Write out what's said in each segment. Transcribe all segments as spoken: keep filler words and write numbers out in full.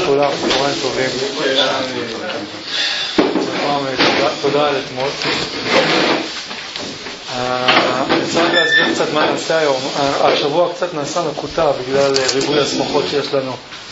לכולם, צהריים טובים. תודה על אתמול. אני רוצה להסביר קצת מה נעשה היום. השבוע קצת נעשה מקוטע בגלל ריבוי הסמכות שיש לנו.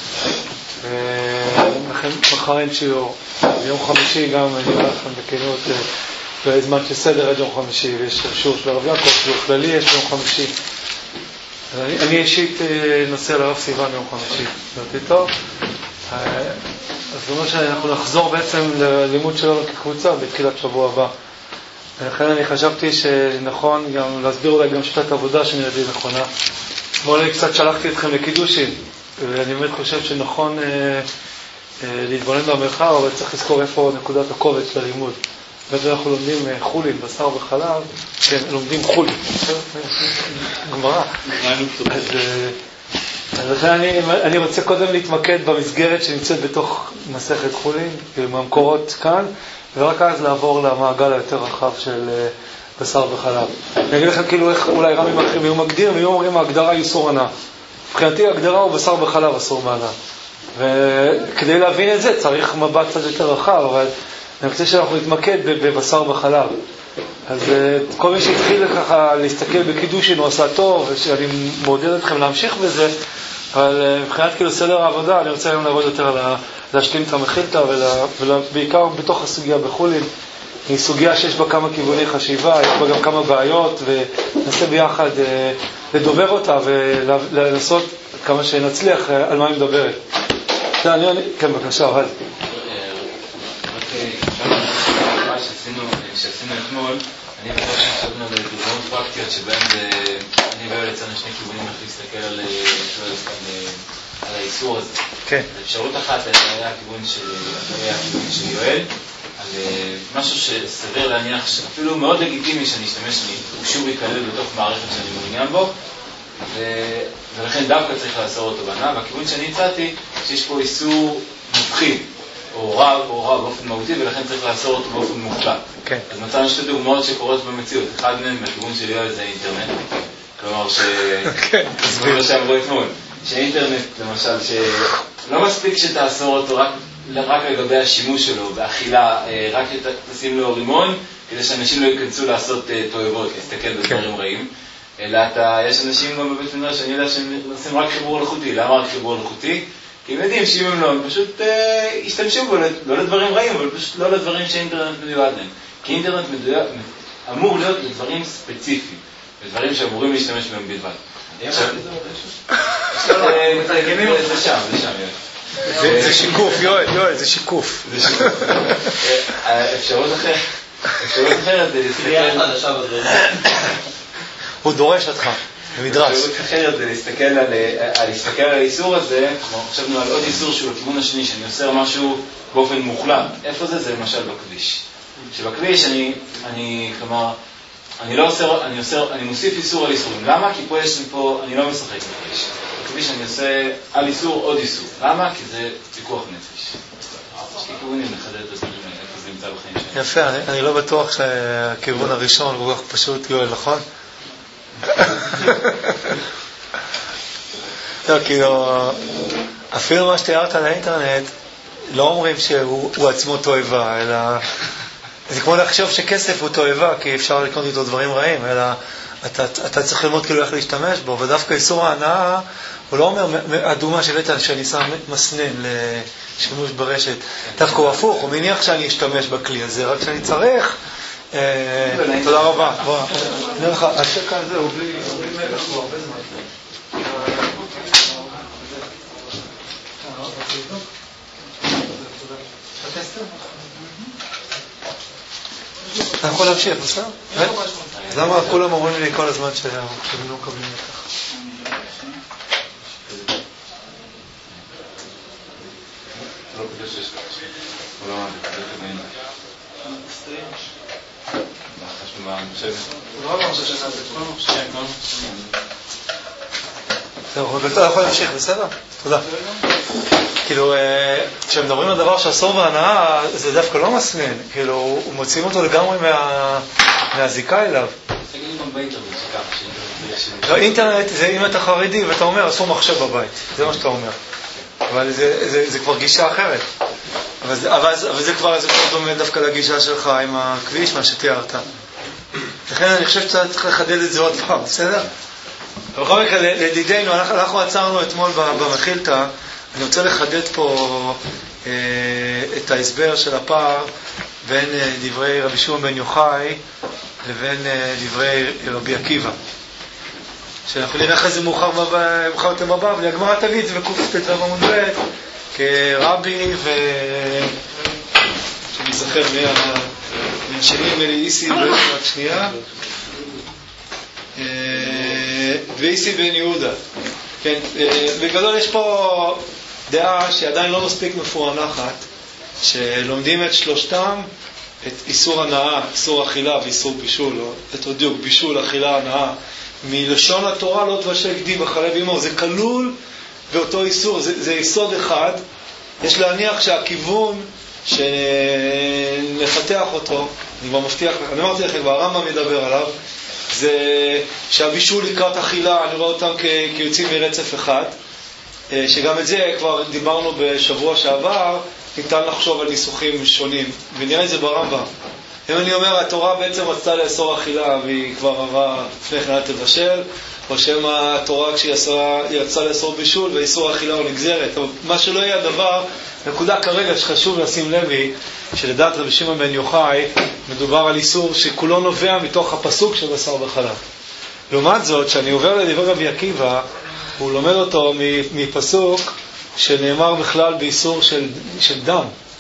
ולכן מחר אין שיעור. ביום חמישי גם אני אומר לכם בכנות, בזמן שסדר עד יום חמישי, ויש שיעור של הרב יעקב, שיעור כללי יש ביום חמישי. אני, אני אישית נוסע לרב סיוון יום חמישי, נראיתי טוב. אז זאת אומרת שאנחנו נחזור בעצם ללימוד שלנו כקבוצה בתחילת שבוע הבא. ולכן אני חשבתי שנכון גם להסביר אולי גם שיטת עבודה שנראית לי נכונה. אתמול אני קצת שלחתי אתכם לקידושים, ואני באמת חושב שנכון אה, אה, להתבונן במרחב, אבל צריך לזכור איפה נקודת הכובד של הלימוד. באמת אנחנו לומדים חולין, בשר וחלב, כן, לומדים חולין, גמרא. אז, אז לכן אני, אני רוצה קודם להתמקד במסגרת שנמצאת בתוך מסכת חולין, עם המקורות כאן, ורק אז לעבור למעגל היותר רחב של בשר וחלב. אני אגיד לכם כאילו איך אולי רמים אחרים היו מגדיר, ויהיו אומרים ההגדרה היא איסור הנאה. מבחינתי ההגדרה הוא בשר וחלב אסור מהנאה. וכדי להבין את זה צריך מבט קצת יותר רחב, אבל אני רוצה שאנחנו נתמקד בבשר וחלב. אז כל מי שהתחיל ככה להסתכל בקידושין הוא עשה טוב, ושאני מעודד אתכם להמשיך בזה, אבל מבחינת כאילו סדר העבודה אני רוצה היום לעבוד יותר על להשלים את המחילתא, ובעיקר בתוך הסוגיה בחולין. היא סוגיה שיש בה כמה כיווני חשיבה, יש בה גם כמה בעיות, וננסה ביחד לדובר אותה ולנסות כמה שנצליח על מה היא מדברת. כן, בבקשה, אוהד. שעשינו אתמול, אני חושב שחשבנו על דוגמאות פרקטיות שבהן אני ואוהל יצאנו שני כיוונים איך להסתכל על האיסור הזה. כן. אפשרות אחת היה הכיוון של יואל, על משהו שסביר להניח שאפילו מאוד לגיטימי שאני אשתמש מאישור ייכלל בתוך מערכת שאני מעוניין בו, ולכן דווקא צריך לאסור אותו בהנאה. והכיוון שאני הצעתי שיש פה איסור מפחיד או רע, או רע באופן מהותי, ולכן צריך לאסור אותו באופן מוחלט. כן. אז מצאנו שתי דוגמאות שקורות במציאות. אחד מהם, בכיוון של יואל, זה אינטרנט. כלומר ש... כן, תסביר. שאמרו אתמול. שאינטרנט, למשל, שלא מספיק שתאסור אותו רק, רק לגבי השימוש שלו, באכילה, רק תשים לו רימון, כדי שאנשים לא ייכנסו לעשות תועבות, להסתכל בדברים כן. רעים. אלא אתה, יש אנשים גם בבית מדרש, שאני יודע שהם עושים רק חיבור אלחוטי. למה רק חיבור אלחוטי? כי הם יודעים שאם הם לא, הם פשוט אה, ישתמשו בו, לא לדברים רעים, אבל פשוט לא לדברים שאינטרנט מיועד להם. כי אינטרנט מדויק, אמור להיות לדברים ספציפיים, לדברים שאמורים להשתמש בהם בלבד. מתרגמים את זה שם, זה שם, יואל. זה שיקוף, יואל, יואל, זה שיקוף. זה שיקוף. אפשרות אחרת, אפשרות אחרת זה להסתכל... הוא דורש אותך. במדרש. אפשרות אחרת זה להסתכל על, על, להסתכל על האיסור הזה, כמו חשבנו על עוד איסור שהוא לכיוון השני, שאני אוסר משהו באופן מוחלט. איפה זה? זה למשל בכביש. שבכביש אני, אני, כלומר, אני לא אוסר, אני אוסר, אני מוסיף איסור על איסורים. למה? כי פה יש לי פה, אני לא משחק בכביש. בכביש אני עושה על איסור עוד איסור. למה? כי זה פיקוח נפש. יש לי כיוונים לחדד את הדברים האלה, איפה זה נמצא בחיים שלי. יפה, אני, אני לא בטוח שהכיוון הראשון הוא כל כך פשוט, יואל, נכון? לא, כאילו, אפילו מה שתיארת על האינטרנט, לא אומרים שהוא עצמו תועבה, אלא זה כמו לחשוב שכסף הוא תועבה, כי אפשר לקנות איתו דברים רעים, אלא אתה, אתה צריך ללמוד כאילו איך להשתמש בו, ודווקא איסור ההנאה, הוא לא אומר, הדוגמה שהבאת שאני שם מסנן לשימוש ברשת, דווקא הוא הפוך, הוא מניח שאני אשתמש בכלי הזה, רק שאני צריך, תודה רבה. נראה לך, השקע הזה הוא בלי מלך, הוא הרבה זמן. אתה יכול להמשיך, בסדר? אז למה כולם אומרים לי כל הזמן שהם לא מקבלים לכך? לא כדי שיש לך הוא לא מעדיף, זה כדאים מה חושב? הוא לא אמר ששנה זה כל מה חושב. כן, כל מה חושב. אתה יכול להמשיך, בסדר? תודה. כאילו, כשמדברים על דבר שאסור והנאה, זה דווקא לא מסנן. כאילו, מוצאים אותו לגמרי מהזיקה אליו. תגידים גם באינטרנט שכך. לא, אינטרנט זה אם אתה חרדי ואתה אומר, אסור מחשב בבית. זה מה שאתה אומר. אבל זה, זה, זה כבר גישה אחרת. אבל זה, אבל, אבל זה כבר זה כבר דומה דווקא לגישה שלך עם הכביש, מה שתיארת. לכן אני חושב שאתה צריך לחדד את זה עוד פעם, בסדר? בכל מקרה, לדידינו, אנחנו, אנחנו עצרנו אתמול במחילתא, אני רוצה לחדד פה אה, את ההסבר של הפער בין אה, דברי רבי שמעון בן יוחאי לבין אה, דברי רבי עקיבא. שאנחנו נראה אחרי זה מאוחר יותר בבא, אבל הגמרא תביא את זה בקופט"ו עמוד ב' כרבי ו... שאני זוכר מהשני מליסי בן רק שנייה ואיסי בן יהודה. כן, בגדול יש פה דעה שעדיין לא מספיק מפוענחת, שלומדים את שלושתם, את איסור הנאה, איסור אכילה ואיסור בישול, או את הדיוק, בישול, אכילה, הנאה, מלשון התורה לא תבשל גדי בחלב אימו. זה כלול באותו איסור, זה, זה יסוד אחד. יש להניח שהכיוון שנפתח אותו, אני כבר מבטיח לך, אני אמרתי לכם, והרמב"ם מדבר עליו, זה שהבישול לקראת אכילה, אני רואה אותם כ- כיוצאים מרצף אחד, שגם את זה כבר דיברנו בשבוע שעבר, ניתן לחשוב על ניסוחים שונים, ונראה את זה ברמב"ם. אם אני אומר, התורה בעצם רצתה לאסור אכילה, והיא כבר אמרה לפני כן אל תבשל, או שמה התורה כשהיא רצתה לאסור בישול, ואיסור אכילה הוא נגזרת. אבל מה שלא יהיה הדבר, נקודה כרגע שחשוב לשים לב היא, שלדעת רבי שמעון בן יוחאי, מדובר על איסור שכולו נובע מתוך הפסוק של בשר וחלב. לעומת זאת, שאני עובר לדברי רבי עקיבא, הוא לומד אותו מפסוק שנאמר בכלל באיסור של, של דם.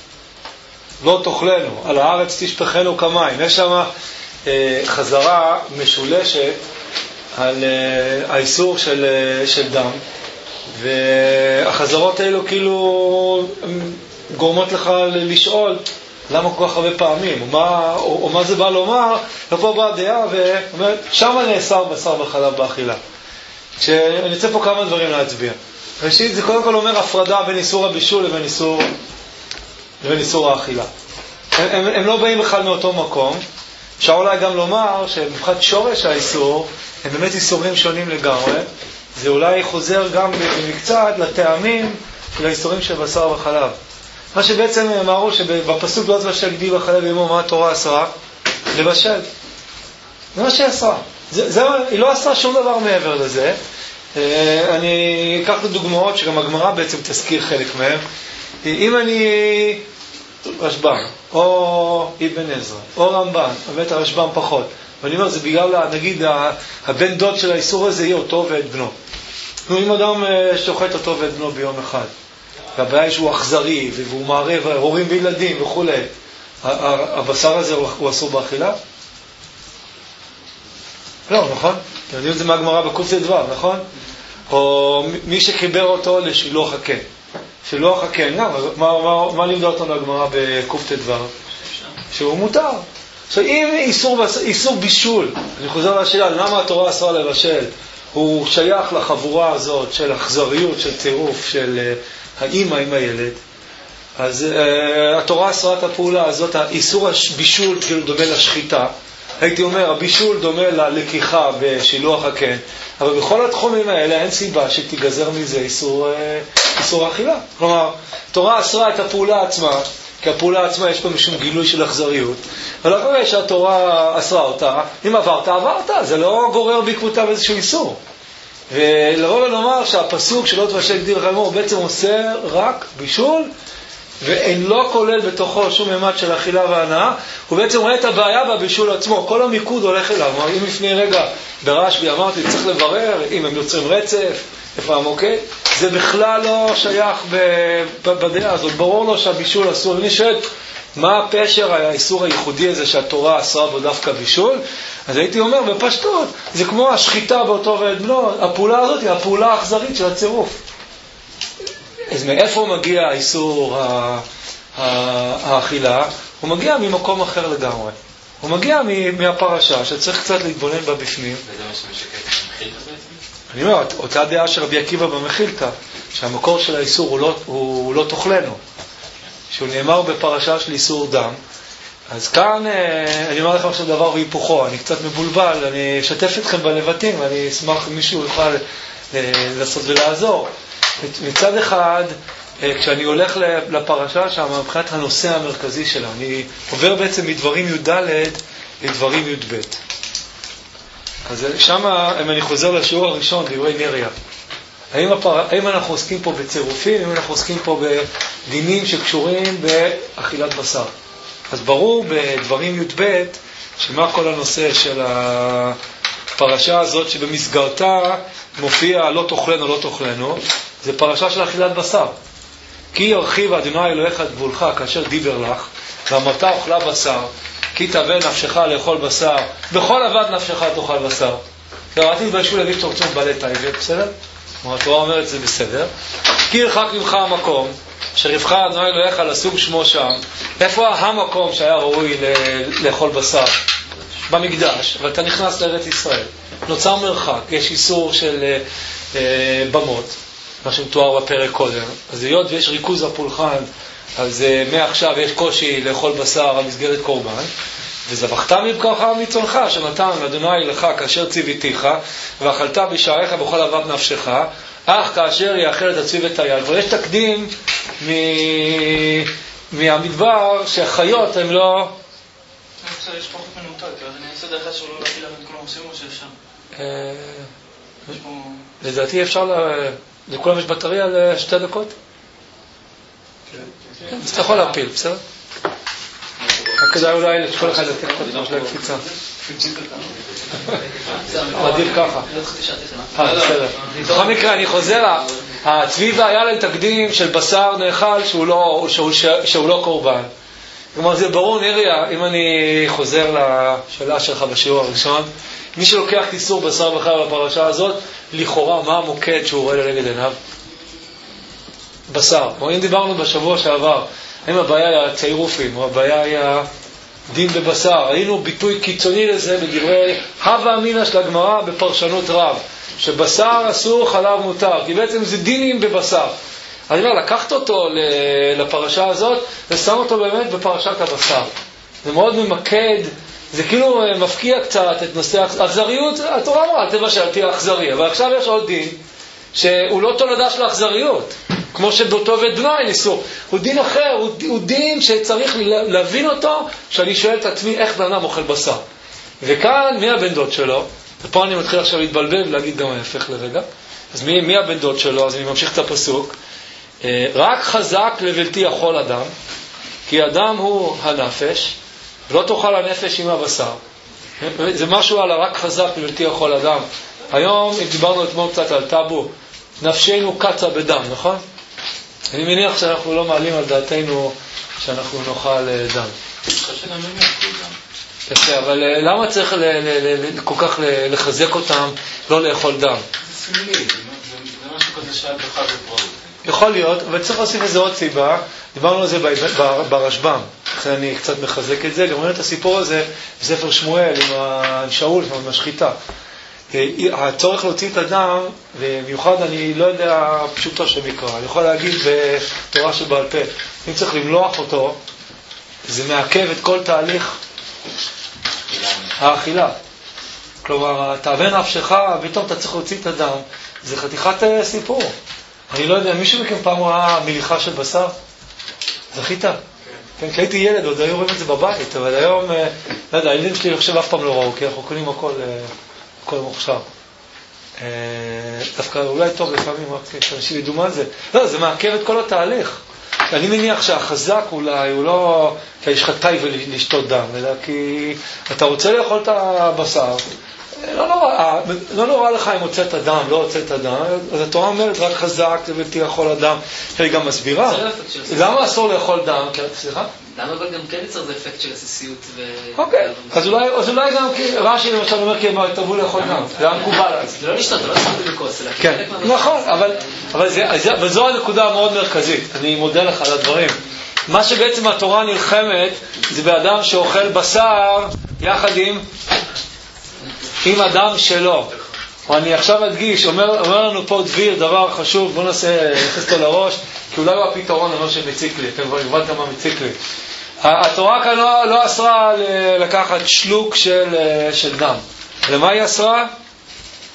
לא תאכלנו, על הארץ תשפכנו כמים. יש שם אה, חזרה משולשת על אה, האיסור של, אה, של דם, והחזרות האלו כאילו גורמות לך לשאול למה כל כך הרבה פעמים, או מה, או, או מה זה בא לומר. ופה באה דעה ואומרת, שמה נאסר בשר וחלב באכילה. שאני רוצה פה כמה דברים להצביע. ראשית, זה קודם כל אומר הפרדה בין איסור הבישול לבין איסור לבין איסור האכילה. הם, הם, הם לא באים בכלל מאותו מקום. אפשר אולי גם לומר שמבחינת שורש האיסור הם באמת איסורים שונים לגמרי. זה אולי חוזר גם במקצת לטעמים של האיסורים של בשר וחלב. מה שבעצם אמרו שבפסוק לא תבשל גדי בחלב אימו, מה התורה אסרה? לבשל. זה מה שהיא אסרה. זה, זה, היא לא אסרה שום דבר מעבר לזה. אני אקח את הדוגמאות שגם הגמרא בעצם תזכיר חלק מהם. אם אני רשב"ם, או אבן עזרא, או רמב"ן, באמת הרשב"ם פחות, ואני אומר, זה בגלל, נגיד, הבן דוד של האיסור הזה יהיה אותו ואת בנו. אם אדם שוחט אותו ואת בנו ביום אחד, והבעיה שהוא אכזרי, והוא מערב הורים וילדים וכו', הבשר הזה הוא אסור באכילה? לא, נכון? אתם יודעים את זה מהגמרא בקופט"ו, נכון? או מי שחיבר אותו לשילוח הקן. שילוח הקן, מה, מה, מה, מה לימדה אותנו הגמרא בקופט"ו? שהוא מותר. עכשיו, אם איסור, איסור בישול, אני חוזר לשאלה, למה התורה אסרה לבשל? הוא שייך לחבורה הזאת של אכזריות, של צירוף, של uh, האמא עם הילד. אז uh, התורה אסרה את הפעולה הזאת, האיסור הבישול כאילו דומה לשחיטה. הייתי אומר, הבישול דומה ללקיחה בשילוח הקן, אבל בכל התחומים האלה אין סיבה שתיגזר מזה איסור, איסור אכילה. כלומר, תורה אסרה את הפעולה עצמה, כי הפעולה עצמה יש פה משום גילוי של אכזריות, אבל לא קורה שהתורה אסרה אותה, אם עברת, עברת, זה לא גורר בעקבותיו איזשהו איסור. ולרוב לומר שהפסוק שלא תבשל גדי בחלב אימו הוא בעצם עושה רק בישול, ואין לא כולל בתוכו שום ממד של אכילה והנאה, הוא בעצם רואה את הבעיה בבישול עצמו, כל המיקוד הולך אליו. אם לפני רגע ברשב"י אמרתי, צריך לברר אם הם יוצרים רצף, איפה המוקד, זה בכלל לא שייך בדעה הזאת, ברור לו שהבישול אסור. אני שואל, מה הפשר האיסור הייחודי הזה שהתורה אסרה בו דווקא בישול? אז הייתי אומר, בפשטות, זה כמו השחיטה באותו ואת בנו, הפעולה הזאת היא הפעולה האכזרית של הצירוף. אז מאיפה מגיע האיסור האכילה? הוא מגיע ממקום אחר לגמרי. הוא מגיע מהפרשה שצריך קצת להתבונן בה בפנים. וזה מה שמשקף במחילתא בעצם? אני אומר, אותה דעה של רבי עקיבא במחילתא, שהמקור של האיסור הוא לא, הוא לא תאכלנו. שהוא נאמר בפרשה של איסור דם. אז כאן אני אומר לכם עכשיו דבר והיפוכו. אני קצת מבולבל, אני אשתף אתכם בלבטים, ואני אשמח אם מישהו יוכל לעשות ולעזור. מצד אחד, כשאני הולך לפרשה שם, מבחינת הנושא המרכזי שלה, אני עובר בעצם מדברים י' ד' לדברים י' ב'. אז שם, אם אני חוזר לשיעור הראשון, דברי נריה, האם, הפר... האם אנחנו עוסקים פה בצירופים, האם אנחנו עוסקים פה בדינים שקשורים באכילת בשר? אז ברור בדברים י' ב' שמה כל הנושא של הפרשה הזאת שבמסגרתה מופיע לא תאכלנו, לא תאכלנו, זה פרשה של אכילת בשר. כי ירחיב אדוני אלוהיך את גבולך כאשר דיבר לך, ואמרת אוכלה בשר, כי תאווה נפשך לאכול בשר, בכל עבד נפשך תאכל בשר. אל תתביישו להגיד שאתם רוצים בעלי טייבה, בסדר? התורה אומרת זה בסדר. כי ירחק ממך המקום, שרבך אדוני אלוהיך לסוג שמו שם. איפה המקום שהיה ראוי לאכול בשר? במקדש, אבל אתה נכנס לארץ ישראל. נוצר מרחק, יש איסור של אה, במות, מה שמתואר בפרק קודם. אז היות ויש ריכוז הפולחן, אז אה, מעכשיו יש קושי לאכול בשר המסגרת קורבן. וזבחת מבקרך מצונך שנתן אדוני לך כאשר ציוויתיך, ואכלת בשעריך בכל עבד נפשך, אך כאשר יאכל את הצי ואת היד. ויש תקדים מ... מהמדבר שהחיות הם לא... יש פחות מנותק, אז אני אעשה דרך שהוא לא להפיל את כל המקסימום שאפשר. לדעתי אפשר, לכולם יש בטריה לשתי דקות? כן. אז אתה יכול להפיל, בסדר? רק כדאי אולי לכל אחד לתת קודם של הקפיצה. עדיף ככה. בסדר. בכל מקרה, אני חוזר, הצבי היה לה תקדים של בשר נאכל שהוא לא קורבן. כלומר, זה ברור, נריה, אם אני חוזר לשאלה שלך בשיעור הראשון, מי שלוקח איסור בשר בחר בפרשה הזאת, לכאורה, מה המוקד שהוא רואה לנגד עיניו? בשר. אם דיברנו בשבוע שעבר, האם הבעיה היא הצירופים, או הבעיה היא הדין בבשר? היינו ביטוי קיצוני לזה בדברי הווה אמינא של הגמרא בפרשנות רב, שבשר אסור, חלב מותר, כי בעצם זה דינים בבשר. אני אומר, לקחת אותו לפרשה הזאת, ושם אותו באמת בפרשת הבשר. זה מאוד ממקד, זה כאילו מפקיע קצת את נושא האכזריות. התורה אמרה, תבשל תהיה אכזרי, אבל עכשיו יש עוד דין, שהוא לא תולדה של האכזריות. כמו שבאותו ואת בנו אין איסור. הוא דין אחר, הוא, הוא דין שצריך להבין אותו, שאני שואל את עצמי איך בן אדם אוכל בשר. וכאן, מי הבן דוד שלו? ופה אני מתחיל עכשיו להתבלבל ולהגיד גם ההפך לרגע. אז מי, מי הבן דוד שלו? אז אני ממשיך את הפסוק. רק חזק לבלתי יכול אדם, כי אדם הוא הנפש, ולא תאכל הנפש עם הבשר. זה משהו על רק חזק לבלתי יכול אדם. היום, אם דיברנו אתמול קצת על טאבו, נפשנו קצה בדם, נכון? אני מניח שאנחנו לא מעלים על דעתנו שאנחנו נאכל דם. יפה, אבל למה צריך כל כך לחזק אותם לא לאכול דם? זה סמלי, זה משהו כזה שעל תאכל בפרעות. יכול להיות, אבל צריך להוסיף איזה עוד סיבה. דיברנו על זה ברשב"ם, לכן אני קצת מחזק את זה. גם ראינו את הסיפור הזה בספר שמואל עם שאול, עם השחיטה. הצורך להוציא את הדם, במיוחד אני לא יודע פשוטו של מקרא, אני יכול להגיד בתורה שבעל פה, אם צריך למלוח אותו, זה מעכב את כל תהליך האכילה. כלומר, תאווה נפשך, ופתאום אתה צריך להוציא את הדם, זה חתיכת סיפור. אני לא יודע, מישהו מכם פעם ראה מליחה של בשר? זכית? כן, כי הייתי ילד, עוד היו רואים את זה בבית, אבל היום, לא יודע, הילדים שלי חושב אף פעם לא ראו, כי אנחנו קונים הכל... הכל מוכשר. דווקא אולי טוב לפעמים, רק שאנשים ידעו מה זה. לא, זה מעכב את כל התהליך. אני מניח שהחזק אולי הוא לא כי יש לך טייב לשתות דם, אלא כי אתה רוצה לאכול את הבשר, לא נורא, לא נורא לך אם הוצאת דם, לא הוצאת דם, אז התורה אומרת רק חזק ובלתי יכול אדם. היא גם מסבירה. למה אסור לאכול דם? סליחה? למה אבל גם כן יצר זה אפקט של עסיסיות ו... אוקיי, אז אולי גם רש"י למשל אומר כי הם תבואו לאכול דם, זה היה מקובל אז. זה לא לשתות, זה לא לשתות בכוס, אלא כן, נכון, אבל זו הנקודה המאוד מרכזית, אני מודה לך על הדברים. מה שבעצם התורה נלחמת זה באדם שאוכל בשר יחד עם עם אדם שלו. אני עכשיו אדגיש, אומר, אומר לנו פה דביר דבר חשוב, בוא נעשה, נכנס אותו לראש, כי אולי הוא הפתרון למה שמציק לי, אתם כבר הבנתם מה מציק לי. התורה כאן לא, לא אסרה לקחת שלוק של, של דם. למה היא אסרה?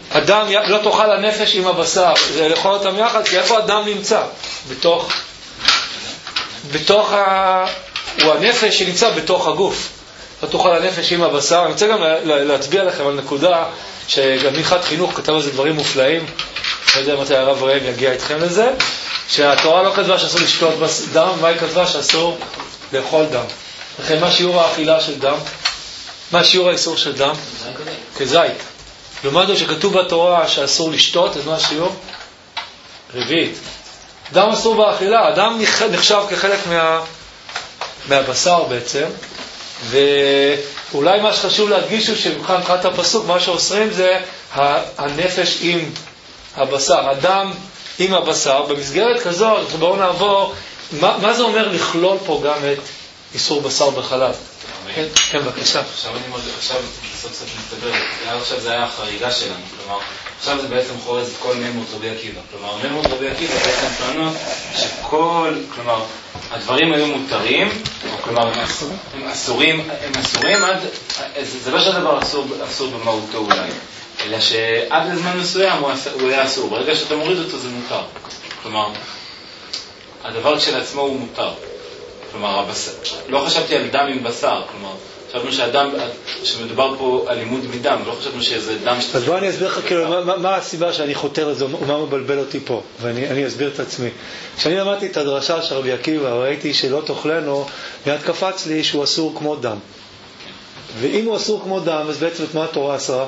הדם, לא תאכל הנפש עם הבשר, זה לאכול אותם יחד, כי איפה הדם נמצא? בתוך, בתוך ה... הוא הנפש שנמצא בתוך הגוף. לא תאכל הנפש עם הבשר. אני רוצה גם להצביע לכם על נקודה, שגם מנחת חינוך כתב על זה דברים מופלאים, לא יודע מתי הרב ראם יגיע איתכם לזה, שהתורה לא כתבה שאסור לשתות דם, מה היא כתבה? שאסור לאכול דם. לכן מה שיעור האכילה של דם? מה שיעור האיסור של דם? כזית. לעומת זאת שכתוב בתורה שאסור לשתות, אז מה השיעור? רביעית. דם אסור באכילה, הדם נחשב כחלק מה... מהבשר בעצם, ואולי מה שחשוב להדגיש הוא שמבחינת הפסוק, מה שאוסרים זה הנפש עם הבשר, הדם עם הבשר. במסגרת כזו, בואו נעבור, מה, מה זה אומר לכלול פה גם את איסור בשר בחלב? כן, כן, בבקשה. עכשיו אני מאוד, עכשיו סוף סוף מסתבר, עכשיו זה היה החריגה שלנו, כלומר, עכשיו זה בעצם חורז את כל מימות רבי עקיבא. כלומר, מימות רבי עקיבא בעצם טוענות שכל, כלומר, הדברים היו מותרים, כלומר, הם אסורים, הם אסורים עד, זה לא שהדבר אסור, אסור במהותו אולי, אלא שעד לזמן מסוים הוא היה אסור. ברגע שאתה מוריד אותו זה מותר. כלומר, הדבר כשלעצמו הוא מותר. כלומר, הבשר, לא חשבתי על דם עם בשר, כלומר, חשבנו שהדם, שמדובר פה על לימוד מדם, לא חשבנו שזה דם... אז בוא אני אסביר לך, כאילו, מה, מה הסיבה שאני חותר לזה, ומה מבלבל אותי פה, ואני אסביר את עצמי. כשאני למדתי את הדרשה של רבי עקיבא, ראיתי שלא תאכלנו, מיד קפץ לי שהוא אסור כמו דם. ואם הוא אסור כמו דם, אז בעצם את מה התורה אסרה?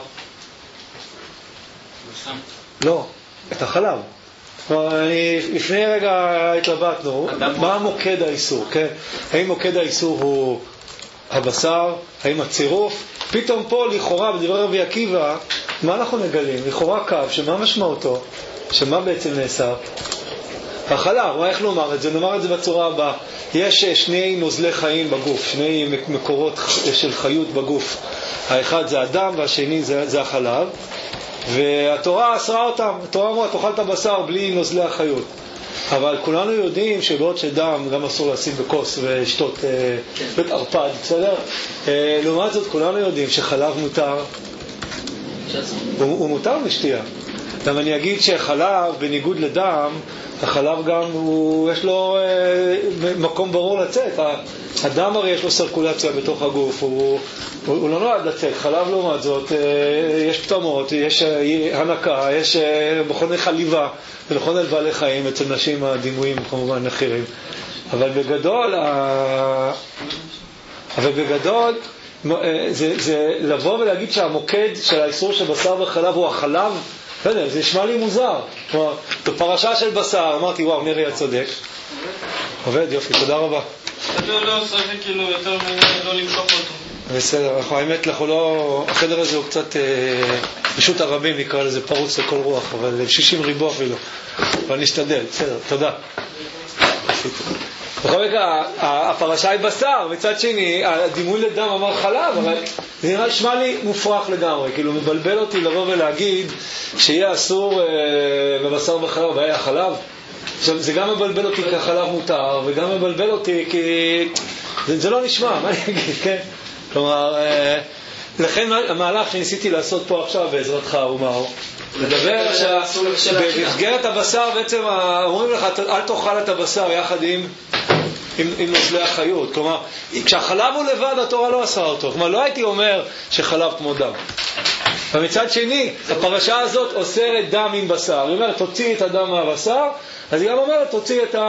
לא, את החלב. אני, לפני רגע התלבטנו, מה מוקד האיסור, כן? האם מוקד האיסור הוא הבשר, האם הצירוף? פתאום פה לכאורה בדברי רבי עקיבא, מה אנחנו נגלים? לכאורה קו, שמה משמעותו? שמה בעצם נאסר? החלב, מה איך נאמר את זה? נאמר את זה בצורה הבאה, יש שני נוזלי חיים בגוף, שני מקורות של חיות בגוף, האחד זה הדם והשני זה, זה החלב, והתורה אסרה אותם. התורה אמרה, תאכל את הבשר בלי נוזלי החיות. אבל כולנו יודעים שבעוד שדם גם אסור לשים בכוס ושתות בית ערפד, בסדר? לעומת זאת כולנו יודעים שחלב מותר, הוא, הוא מותר לשתייה. למה אני אגיד שחלב בניגוד לדם, החלב גם הוא, יש לו אה, מקום ברור לצאת. הדם הרי יש לו סרקולציה בתוך הגוף, הוא, הוא, הוא לא נועד לצאת. חלב לעומת זאת, אה, יש פתמות, יש אה, הנקה, יש אה, מכוני חליבה ומכוני בעלי חיים, אצל נשים הדימויים כמובן אחרים. אבל בגדול, ה... אבל בגדול זה, זה לבוא ולהגיד שהמוקד של האיסור של בשר וחלב הוא החלב, לא יודע, זה נשמע לי מוזר. כלומר, בפרשה של בשר, אמרתי, וואו, נרי הצודק. עובד, יופי, תודה רבה. לא, לא, צריך כאילו יותר מני לא למשוך אותו. בסדר, אנחנו האמת, אנחנו לא... החדר הזה הוא קצת פשוט הרבים, נקרא לזה פרוץ לכל רוח, אבל שישים ריבוע אפילו. אבל נשתדל, בסדר, תודה. בכל מקרה, הפרשה היא בשר, מצד שני, הדימוי לדם אמר חלב, אבל זה נראה נשמע לי מופרך לגמרי, כאילו מבלבל אותי לבוא ולהגיד שיהיה אסור בבשר בחלב, והיה חלב. עכשיו, זה גם מבלבל אותי כי החלב מותר, וגם מבלבל אותי כי זה, זה לא נשמע, מה אני אגיד, כן? כלומר, לכן המהלך שניסיתי לעשות פה עכשיו בעזרתך הוא מהו? לדבר שבמסגרת הבשר בעצם אומרים לך אל תאכל את הבשר יחד עם עם, עם נוזלי החיות. כלומר, כשהחלב הוא לבד התורה לא אסרה אותו. כלומר, לא הייתי אומר שחלב כמו דם. ומצד שני, הפרשה הזאת אוסרת דם עם בשר. היא אומרת, תוציא את הדם מהבשר, אז היא גם אומרת, תוציא את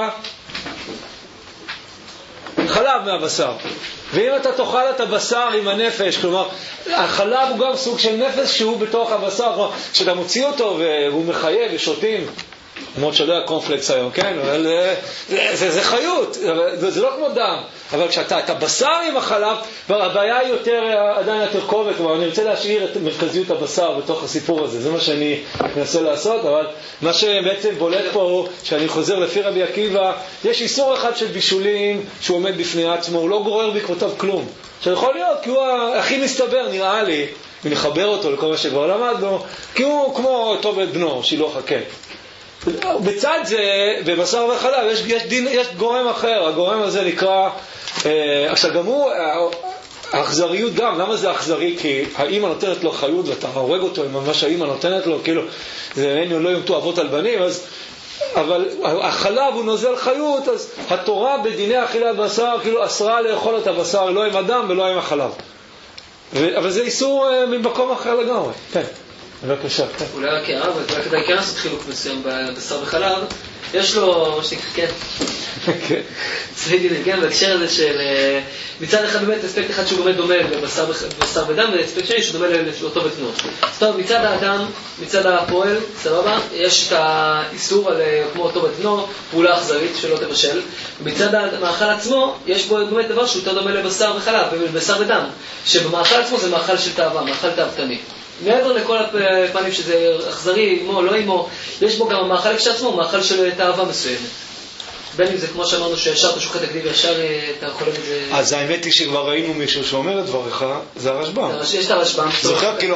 החלב מהבשר. ואם אתה תאכל את הבשר עם הנפש, כלומר, החלב הוא גם סוג של נפש שהוא בתוך הבשר, כלומר, כשאתה מוציא אותו והוא מחייב ושותים, למרות שלא היה קונפלקס היום, כן? אבל זה, זה, זה חיות, זה, זה לא כמו דם. אבל כשאתה את הבשר עם החלב, הבעיה היא יותר, עדיין יותר כובד, כלומר, אני רוצה להשאיר את מרכזיות הבשר בתוך הסיפור הזה, זה מה שאני מנסה לעשות, אבל מה שבעצם בולט פה הוא, שאני חוזר לפי רבי עקיבא, יש איסור אחד של בישולים שהוא עומד בפני עצמו, הוא לא גורר בעקבותיו כלום. שיכול להיות, כי הוא הכי מסתבר, נראה לי, ונחבר אותו לכל מה שכבר למדנו, כי הוא כמו טוב את בנו, שילוח הקט. בצד זה, בבשר וחלב, יש, יש, דין, יש גורם אחר, הגורם הזה נקרא, אה, עכשיו גם הוא, האכזריות גם, למה זה אכזרי? כי האמא נותנת לו חיות ואתה הורג אותו עם מה שהאמא נותנת לו, כאילו זה אין לא יומתו אבות על בנים, אז, אבל החלב הוא נוזל חיות, אז התורה בדיני אכילת בשר כאילו אסרה לאכול את הבשר לא עם אדם ולא עם החלב. ו, אבל זה איסור uh, ממקום אחר לגמרי. כן, בבקשה. כן. אולי רק הערה, אבל כדאי כן לעשות חילוק מסוים בבשר וחלב. יש לו, מה שנקרא, כן. כן. כן, בהקשר הזה של מצד אחד באמת אספקט אחד שהוא באמת דומה בבשר ודם, ואספקט שני שהוא דומה לאותו בבנו. אז טוב, מצד האדם, מצד הפועל, סבבה, יש את האיסור על כמו אותו בבנו, פעולה אכזרית שלא תבשל. מצד המאכל עצמו, יש בו באמת דבר שהוא יותר דומה לבשר וחלב, ובשר ודם, שבמאכל עצמו זה מאכל של תאווה, מאכל תאוותני. מעבר לכל הפנים שזה אכזרי, אימו, לא אימו, יש בו גם המאכל כשעצמו, מאכל של תאווה מסוימת. בין אם זה כמו שאמרנו שישר אתה שוחט הקדיב, ישר אתה חולם את זה... אז האמת היא שכבר ראינו מישהו שאומר את דבריך, זה הרשב"ם. יש את הרשב"ם. זוכר, כאילו,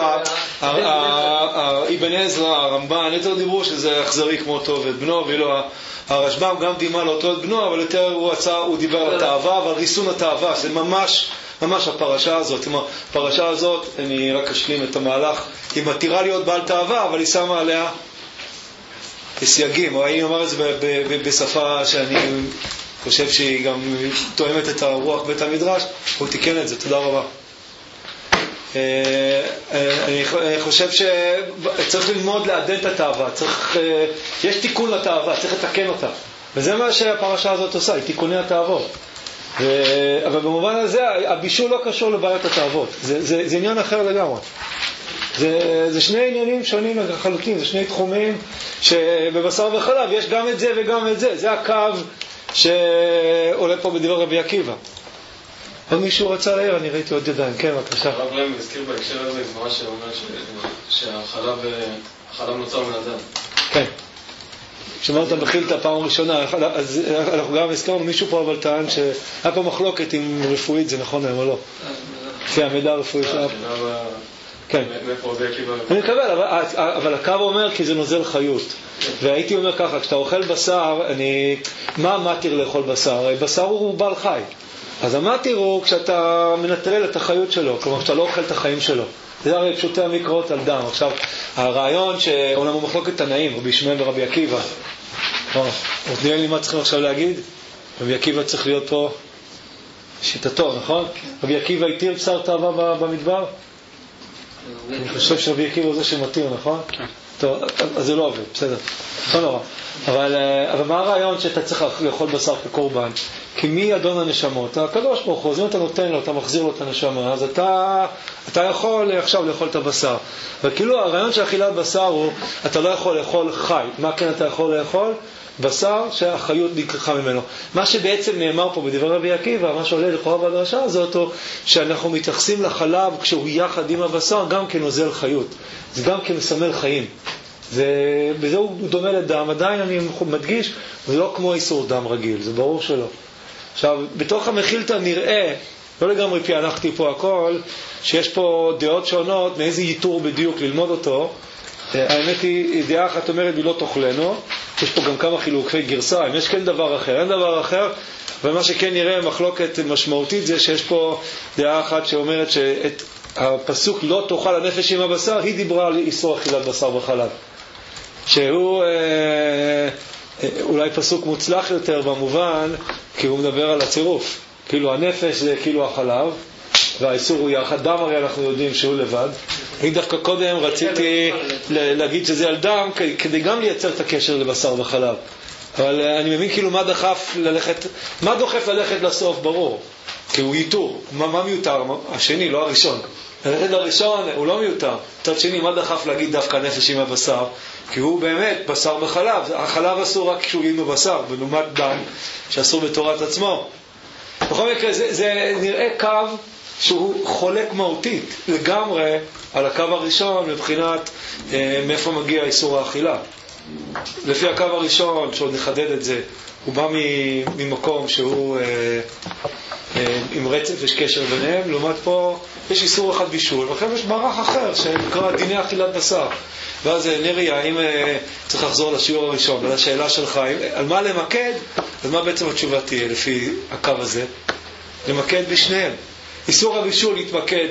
אבן עזרא, הרמב"ן, יותר דיברו שזה אכזרי כמו אותו ואת בנו, ואילו הרשב"ם גם דימה לאותו את בנו, אבל יותר הוא דיבר על התאווה ועל ריסון התאווה, זה ממש... ממש הפרשה הזאת, הפרשה הזאת, אני רק אשלים את המהלך, היא מתירה להיות בעל תאווה, אבל היא שמה עליה סייגים, או אני אומר את זה בשפה שאני חושב שהיא גם תואמת את הרוח בית המדרש, הוא תיקן את זה, תודה רבה. אני חושב שצריך ללמוד לעדן את התאווה, צריך, יש תיקון לתאווה, צריך לתקן אותה, וזה מה שהפרשה הזאת עושה, היא תיקוני התאוות. ו... אבל במובן הזה הבישול לא קשור לבעיית התאוות, זה, זה, זה עניין אחר לגמרי, זה, זה שני עניינים שונים לחלוטין, זה שני תחומים שבבשר וחלב יש גם את זה וגם את זה, זה הקו שעולה פה בדבר רבי עקיבא. עוד מישהו רצה להעיר? אני ראיתי עוד ידיים, כן בבקשה. הרב להם הזכיר בהקשר הזה גמרא שאומר שהחלב נוצר מאדם. כן, כשאמרת מכיל את הפעם הראשונה, אז אנחנו גם הזכרנו, מישהו פה אבל טען שהיה פה מחלוקת עם רפואית, זה נכון היום או לא? לפי המידע הרפואי שלה. כן. אני מקבל, אבל הקו אומר כי זה נוזל חיות. והייתי אומר ככה, כשאתה אוכל בשר, מה המתיר לאכול בשר? בשר הוא בעל חי. אז המתיר הוא כשאתה מנטרל את החיות שלו, כלומר כשאתה לא אוכל את החיים שלו. זה הרי פשוטי המקרות על דם. עכשיו, הרעיון שאומנם הוא מחלוקת תנאים, רבי ישמעאל ורבי עקיבא. עתניאל לי מה צריכים עכשיו להגיד? רבי עקיבא צריך להיות פה שיטתו, נכון? רבי עקיבא התיר בשר תאווה במדבר? אני חושב שרבי עקיבא הוא זה שמתיר, נכון? כן. טוב, אז זה לא עובד, בסדר. לא נורא. אבל, אבל מה הרעיון שאתה צריך לאכול בשר כקורבן? כי מי אדון הנשמות? הקדוש ברוך הוא, אז אם אתה נותן לו, אתה מחזיר לו את הנשמה, אז אתה, אתה יכול עכשיו לאכול את הבשר. וכאילו הרעיון של אכילת בשר הוא, אתה לא יכול לאכול חי. מה כן אתה יכול לאכול? בשר שהחיות נלקחה ממנו. מה שבעצם נאמר פה בדבר רבי עקיבא, מה שעולה לכאורה בדרשה הזאת, הוא שאנחנו מתייחסים לחלב כשהוא יחד עם הבשר גם כנוזל חיות. זה גם כמסמל חיים. זה, בזה הוא דומה לדם, עדיין אני מדגיש, זה לא כמו איסור דם רגיל, זה ברור שלא. עכשיו, בתוך המחילתא נראה, לא לגמרי פענחתי פה הכל, שיש פה דעות שונות, מאיזה ייתור בדיוק ללמוד אותו. האמת היא, דעה אחת אומרת בלא תאכלנו, יש פה גם כמה חילוקי גרסה, אם יש כן דבר אחר, אין דבר אחר, ומה שכן נראה מחלוקת משמעותית זה שיש פה דעה אחת שאומרת שאת הפסוק לא תאכל הנפש עם הבשר, היא דיברה על איסור אכילת בשר וחלב. שהוא אה, אה, אולי פסוק מוצלח יותר במובן, כי הוא מדבר על הצירוף. כאילו הנפש זה כאילו החלב, והאיסור הוא יחד. דם הרי אנחנו יודעים שהוא לבד. אני דווקא קודם רציתי להגיד שזה על דם, כדי גם לייצר את הקשר לבשר וחלב. אבל אני מבין כאילו מה דחף ללכת, מה דוחף ללכת לסוף, ברור. כי הוא ייתור. מה, מה מיותר? השני, לא הראשון. ללכת לראשון הוא לא מיותר. מצד שני, מה דחף להגיד דווקא נפש עם הבשר? כי הוא באמת בשר בחלב. החלב אסור רק כשהוא עם הבשר, בלעומת דם שאסור בתורת עצמו. בכל מקרה, זה, זה נראה קו שהוא חולק מהותית לגמרי על הקו הראשון מבחינת אה, מאיפה מגיע איסור האכילה. לפי הקו הראשון, שעוד נחדד את זה, הוא בא ממקום שהוא אה, אה, עם רצף, יש קשר ביניהם. לעומת פה יש איסור אחד בישול, ולכן יש מערך אחר שנקרא דיני אכילת בשר. ואז נראה, האם אה, צריך לחזור לשיעור הראשון ולשאלה שלך, אם, על מה למקד, אז מה בעצם התשובה תהיה לפי הקו הזה? למקד בשניהם. איסור הבישול יתמקד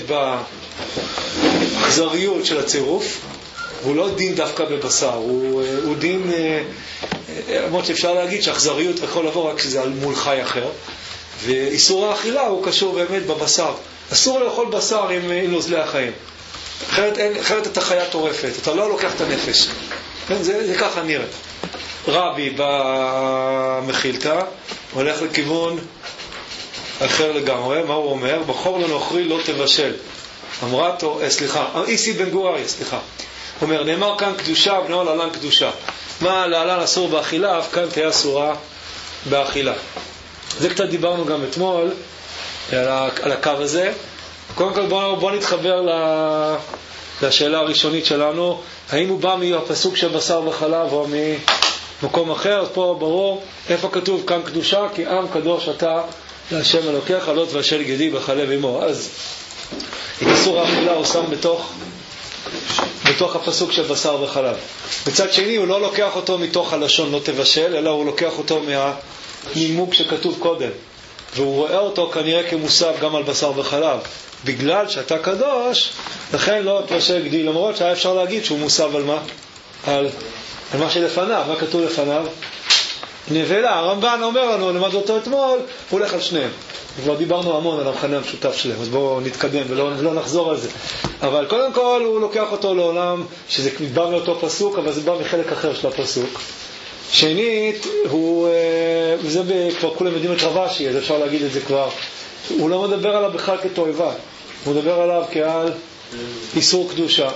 באכזריות של הצירוף, הוא לא דין דווקא בבשר, הוא, הוא דין, למרות שאפשר להגיד שאכזריות יכול לבוא רק כשזה מול חי אחר, ואיסור האכילה הוא קשור באמת בבשר. אסור לאכול בשר עם, עם נוזלי החיים, אחרת, אין, אחרת אתה חיה טורפת, אתה לא לוקח את הנפש. כן, זה, זה ככה נראה. רבי במחילתא הולך לכיוון אחר לגמרי. מה הוא אומר? בחור לנוכרי לא תבשל. אמרתו, אה, סליחה, איסי בן גוריה, סליחה. הוא אומר, נאמר כאן קדושה, בנאו להלן קדושה. מה להלן אסור באכילה, אף כאן תהיה אסורה באכילה. זה קצת דיברנו גם אתמול על הקו הזה. קודם כל בואו בוא נתחבר לשאלה הראשונית שלנו, האם הוא בא מהפסוק של בשר וחלב או ממקום אחר. אז פה ברור איפה כתוב כאן קדושה, כי עם קדוש אתה להשם אלוקיך, לא תבשל גדי בחלב עמו. אז את איסור האכילה הוא שם בתוך בתוך הפסוק של בשר וחלב. בצד שני הוא לא לוקח אותו מתוך הלשון לא תבשל, אלא הוא לוקח אותו מהנימוק שכתוב קודם, והוא רואה אותו כנראה כמוסף גם על בשר וחלב. בגלל שאתה קדוש, לכן לא תבשל גדי, למרות שהיה אפשר להגיד שהוא מוסף על מה? על, על מה שלפניו. מה כתוב לפניו? נבלה. הרמב"ן אומר לנו, למד אותו אתמול, הוא הולך על שניהם. כבר דיברנו המון על המחנה המשותף שלהם, אז בואו נתקדם ולא, ולא נחזור על זה. אבל קודם כל הוא לוקח אותו לעולם שזה בא מאותו פסוק, אבל זה בא מחלק אחר של הפסוק. שנית, הוא, וזה כבר כולם יודעים את רבשי, אז אפשר להגיד את זה כבר, הוא לא מדבר עליו בכלל כתועבה, הוא מדבר עליו כעל איסור קדושה.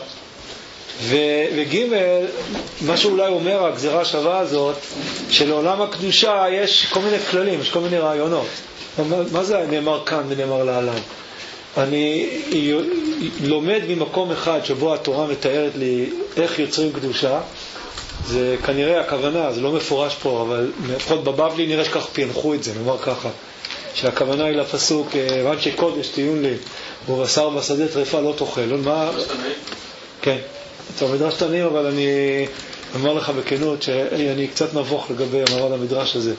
וגימל, מה שאולי אומר הגזירה השווה הזאת, שלעולם הקדושה יש כל מיני כללים, יש כל מיני רעיונות. מה זה נאמר כאן ונאמר להלן? אני לומד ממקום אחד שבו התורה מתארת לי איך יוצרים קדושה. זה כנראה הכוונה, זה לא מפורש פה, אבל לפחות בבבלי נראה שכך פיינחו את זה, נאמר ככה, שהכוונה היא לפסוק ואנשי קודש תהיון לי ובשר בשדה טרפה לא תאכל. מה? כן, טוב, מדרש תנאים, אבל אני אומר לך בכנות שאני קצת נבוך לגבי המעמד המדרש הזה.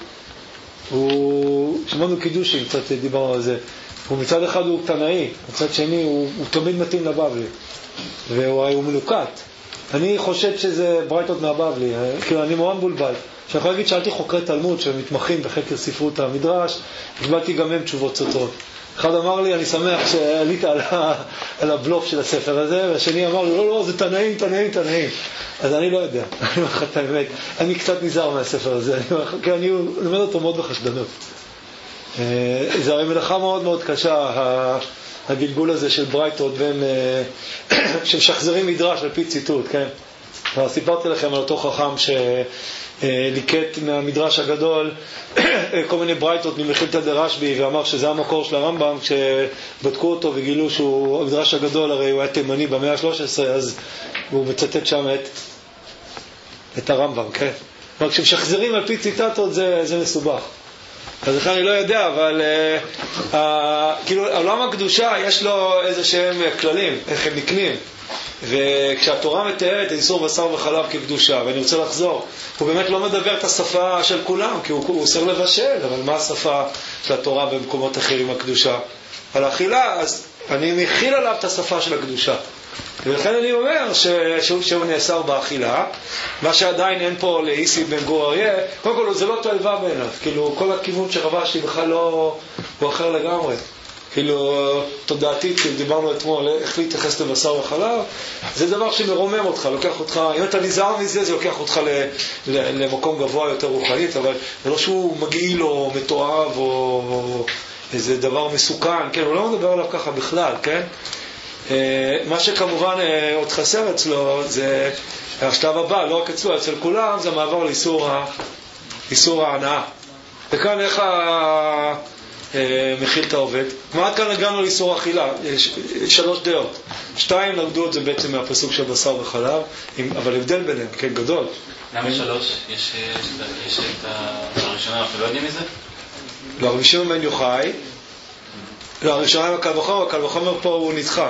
הוא, שמענו קידושים, קצת דיברנו על זה. הוא מצד אחד הוא תנאי, מצד שני הוא, הוא תמיד מתאים לבבלי, והוא מנוקט. אני חושב שזה ברייתות מהבבלי, כאילו אני מאוד בולבל. שאני יכול להגיד שאלתי חוקרי תלמוד שמתמחים בחקר ספרות המדרש, קיבלתי גם הם תשובות סותרות. אחד אמר לי, אני שמח שעלית על, על הבלוף של הספר הזה, והשני אמר לי, לא, לא, זה תנאים, תנאים, תנאים. אז אני לא יודע, אני אומר לך את האמת, אני קצת נזהר מהספר הזה, כי אני לומד אותו מאוד בחשדנות. זה הרי מלאכה מאוד מאוד קשה, הגלגול הזה של ברייתות בין, שמשחזרים מדרש על פי ציטוט, כן? סיפרתי לכם על אותו חכם שליקט מהמדרש הגדול כל מיני ברייתות ממחילתא דרשב"י, ואמר שזה המקור של הרמב"ם. כשבדקו אותו וגילו שהוא המדרש הגדול, הרי הוא היה תימני במאה ה-שלוש עשרה, אז הוא מצטט שם את, את הרמב"ם, כן? אבל כשמשחזרים על פי ציטטות זה, זה מסובך. אז לכן אני לא יודע, אבל uh, uh, כאילו העולם הקדושה יש לו איזה שהם כללים, איך הם נקנים. וכשהתורה מתארת איסור בשר וחלב כקדושה, ואני רוצה לחזור, הוא באמת לא מדבר את השפה של כולם, כי הוא, הוא אוסר לבשל, אבל מה השפה של התורה במקומות אחרים הקדושה? על האכילה, אז אני מכיל עליו את השפה של הקדושה. ולכן אני אומר ש... שהוא, שהוא נאסר באכילה, מה שעדיין אין פה לאיסי בן גוריה. קודם כל זה לא תועבה בעיניו, כאילו כל הכיוון שרבשי בכלל לא, הוא אחר לגמרי. כאילו תודעתית, כאילו דיברנו אתמול איך להתייחס לבשר וחלב, זה דבר שמרומם אותך, לוקח אותך, אם אתה נזהר מזה זה לוקח אותך ל, ל, למקום גבוה יותר רוחנית, אבל זה לא שהוא מגעיל או מתועב או, או איזה דבר מסוכן, כן, הוא לא מדבר עליו ככה בכלל, כן? מה שכמובן עוד חסר אצלו זה השלב הבא, לא רק אצלו, אצל כולם זה מעבר לאיסור איסור ההנאה. וכאן איך המחילתא עובד? מה כאן הגענו לאיסור אכילה? יש שלוש דעות. שתיים למדו את זה בעצם מהפסוק של בשר וחלב, אבל הבדל ביניהם, כן, גדול. למה שלוש? יש את הראשונה, אנחנו לא יודעים מזה? לא, הרבישים בן יוחאי. לא, הראשונה עם הקל וחומר, הקל וחומר פה הוא נדחה.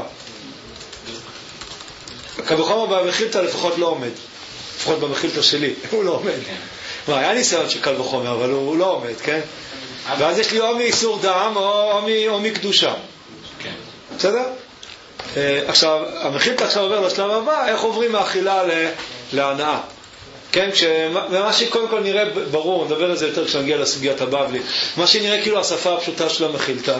הקל וחומר במחילתא לפחות לא עומד. לפחות במחילתא שלי, הוא לא עומד. מה, היה ניסיון של קל וחומר, אבל הוא לא עומד, כן? ואז יש לי או מאיסור דם או מקדושה. כן. בסדר? עכשיו, המחילתא עכשיו עובר לשלב הבא, איך עוברים מהאכילה להנאה. כן, ומה שקודם כל נראה ברור, נדבר על זה יותר כשנגיע לסוגיית הבבלי, מה שנראה כאילו השפה הפשוטה של המחילתא,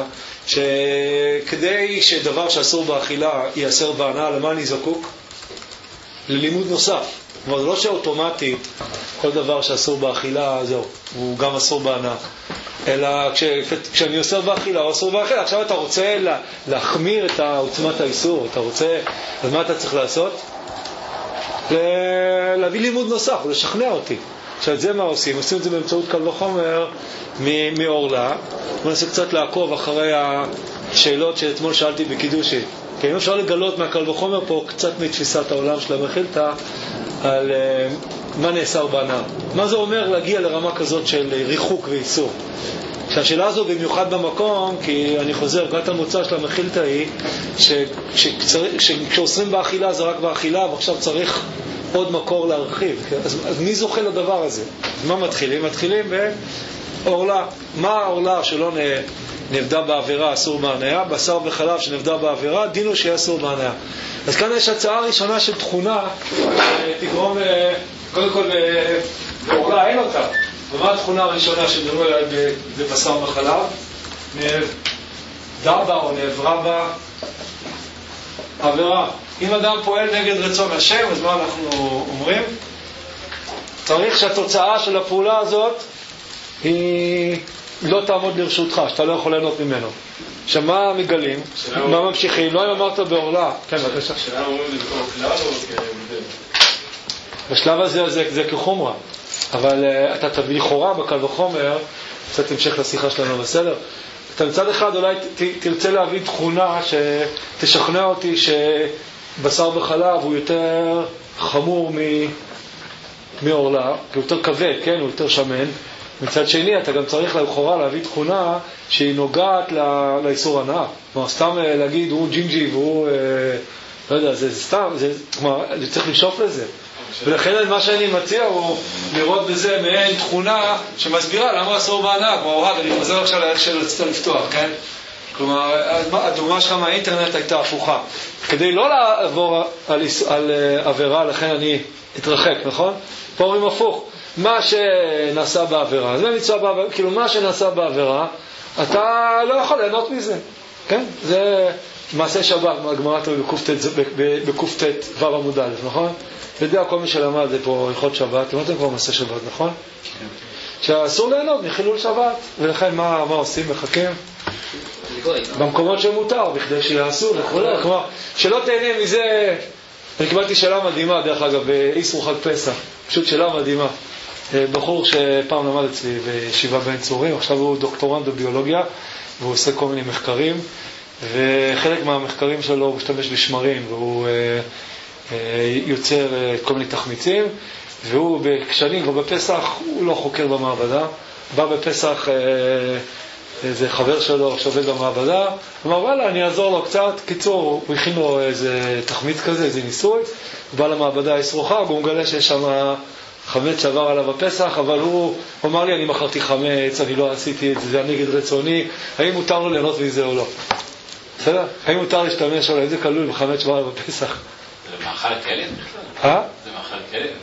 שכדי שדבר שאסור באכילה ייאסר בהנאה, למה אני זקוק? ללימוד נוסף. כלומר, זה לא שאוטומטית כל דבר שאסור באכילה, זהו, הוא גם אסור בהנאה. אלא כש, כשאני אוסר באכילה, או אסור באכילה, עכשיו אתה רוצה לה, להחמיר את עוצמת האיסור, אתה רוצה, אז מה אתה צריך לעשות? להביא לימוד נוסף, לשכנע אותי. עכשיו, זה מה עושים? עושים את זה באמצעות קל וחומר מאורלה. ננסה קצת לעקוב אחרי השאלות שאתמול שאלתי בקידושי. כי אם אפשר לגלות מהקל וחומר פה קצת מתפיסת העולם של המחילתא על uh, מה נאסר בהנאה. מה זה אומר להגיע לרמה כזאת של ריחוק ואיסור? שהשאלה הזו במיוחד במקום, כי אני חוזר, נקודת המוצא של המחילתא היא שכשאוסרים באכילה זה רק באכילה, ועכשיו צריך עוד מקור להרחיב. אז, אז מי זוכה לדבר הזה? מה מתחילים? מתחילים באורלה. מה האורלה שלא נבדה בעבירה אסור בהנאה? בשר וחלב שנבדה בעבירה, דינו שיהיה אסור בהנאה. אז כאן יש הצעה ראשונה של תכונה, תגרום, קודם כל באורלה אין אותה. ומה התכונה הראשונה שדנו אליי בבשר וחלב? נבדה בה או נעברה בה עבירה. אם אדם פועל נגד רצון השם, אז מה אנחנו אומרים? צריך שהתוצאה של הפעולה הזאת היא לא תעמוד לרשותך, שאתה לא יכול ליהנות ממנו. שמה מגלים? מה ממשיכים? לא אם אמרת באורלה. כן, בבקשה. שאלה אומרים לי בתור כלל או כמודל? בשלב הזה זה, זה כחומרה. אבל uh, אתה תביא לכאורה בקל וחומר, קצת המשך לשיחה שלנו, בסדר? אתה מצד אחד אולי ת, תרצה להביא תכונה שתשכנע אותי שבשר וחלב הוא יותר חמור מ, מאורלה, כי הוא יותר כבד, כן? הוא יותר שמן. מצד שני, אתה גם צריך לכאורה להביא תכונה שהיא נוגעת ל, לאיסור הנאה. כלומר, סתם להגיד, הוא ג'ינג'י והוא, uh, לא יודע, זה סתם, זה, כלומר, צריך לשאוף לזה. ולכן מה שאני מציע הוא לראות בזה מעין תכונה שמסבירה למה אסור בהנאה. כמו אוהד, אני חוזר עכשיו לאיך שרצית לפתוח, כן? כלומר, הדוגמה שלך מהאינטרנט הייתה הפוכה. כדי לא לעבור על, על עבירה, לכן אני אתרחק, נכון? פה אומרים הפוך. מה שנעשה בעבירה, זה מצווה בעבירה, כאילו מה שנעשה בעבירה, אתה לא יכול ליהנות מזה, כן? זה מעשה שבת, הגמרא בקופטט ו' עמוד א', נכון? יודע כל מי שלמד זה פה הלכות שבת, למדתם כבר מעשה שבת, נכון? שאסור ליהנות מחילול שבת, ולכן מה, מה עושים? מחכים? במקומות שמותר, בכדי שיעשו וכו'. כלומר, שלא תהנה מזה. אני קיבלתי שאלה מדהימה, דרך אגב, באיסור חג פסח, פשוט שאלה מדהימה. בחור שפעם למד אצלי בישיבה בן צורים, עכשיו הוא דוקטורנט בביולוגיה, והוא עושה כל מיני מחקרים, וחלק מהמחקרים שלו הוא משתמש בשמרים, והוא יוצר כל מיני תחמיצים, והוא בשנים ובפסח הוא לא חוקר במעבדה. בא בפסח איזה חבר שלו שעובד במעבדה, אמר וואלה אני אעזור לו קצת. קיצור, הוא הכין לו איזה תחמיץ כזה, איזה ניסוי, הוא בא למעבדה אסרו חג, הוא מגלה שיש שם חמץ שעבר עליו בפסח, אבל הוא אמר לי אני מכרתי חמץ, אני לא עשיתי את זה, זה נגד רצוני, האם מותר לו ליהנות מזה או לא? בסדר? האם מותר להשתמש או לא? איזה כלול בחמץ שעבר עליו בפסח? זה מאכל כלב בכלל? אה? זה מאכל כלב?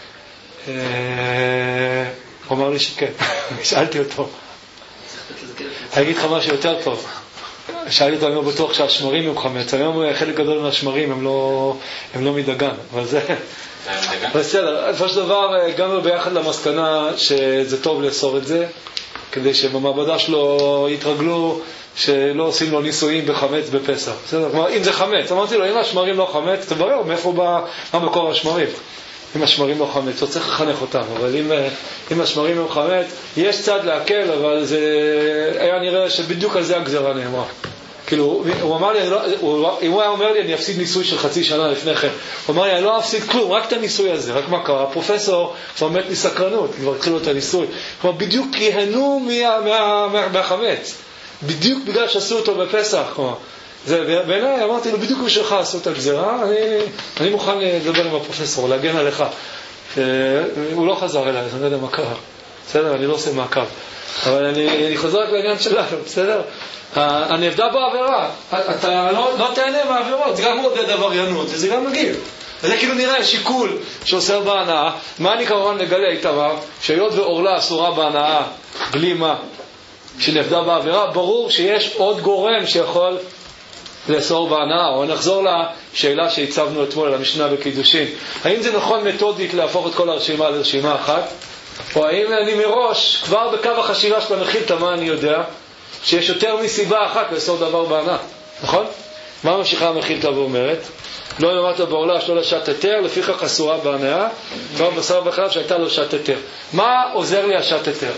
הוא אמר לי שכן. שאלתי אותו. אני אגיד לך משהו יותר טוב. שאלתי אותו, אני לא בטוח שהשמרים הם חמץ. היום חלק גדול מהשמרים הם לא, הם לא מדגן. אבל זה... בסדר. לפני דבר, הגענו ביחד למסקנה שזה טוב לאסור את זה, כדי שבמעבדה שלו יתרגלו שלא עושים לו ניסויים בחמץ בפסח. בסדר? כלומר, אם זה חמץ, אמרתי לו, אם השמרים לא חמץ, תברר מאיפה בא המקור השמרים. אם השמרים לא חמץ, לא צריך לחנך אותם, אבל אם, אם השמרים הם חמץ, יש צד להקל, אבל זה היה נראה שבדיוק על זה הגזרה נאמרה. כאילו, הוא אמר לי, לא, הוא, אם הוא היה אומר לי, אני אפסיד ניסוי של חצי שנה לפני כן. הוא אמר לי, אני לא אפסיד כלום, רק את הניסוי הזה. רק מה קרה? הפרופסור כבר מת מסקרנות, כבר התחילו את הניסוי. כלומר, בדיוק ייהנו מה, מה, מה, מהחמץ. בדיוק בגלל שעשו אותו בפסח. כלומר, זה, בעיניי, אמרתי לו, בדיוק בשבילך עשו את הגזרה, אני, אני מוכן לדבר עם הפרופסור, להגן עליך. הוא לא חזר אליי, אז אני לא יודע מה קרה. בסדר, אני לא עושה מעקב. אבל אני, אני חוזר רק לעניין שלנו, בסדר? הנבדה בעבירה, אתה לא, לא תהנה מהעבירות, זה גם מעודד עבריינות, וזה גם מגיל. וזה כאילו נראה שיקול שעושה בהנאה. מה אני כמובן נגלה איתמה? שהיות ואורלה אסורה בהנאה, בלי מה? שנבדה בעבירה, ברור שיש עוד גורם שיכול לאסור בהנאה. או נחזור לשאלה שהצבנו אתמול על המשנה בקידושין. האם זה נכון מתודית להפוך את כל הרשימה לרשימה אחת? או האם אני מראש, כבר בקו החשיבה של המחילתא, מה אני יודע? שיש יותר מסיבה אחת לאסור דבר בהנאה. נכון? מה ממשיכה המחילתא ואומרת? לא אמרת בעורלה שלא לשעת היתר, לפיכך אסורה בהנאה, כבר בשר וחלב שהייתה לו שעת היתר. מה עוזר לי השעת היתר?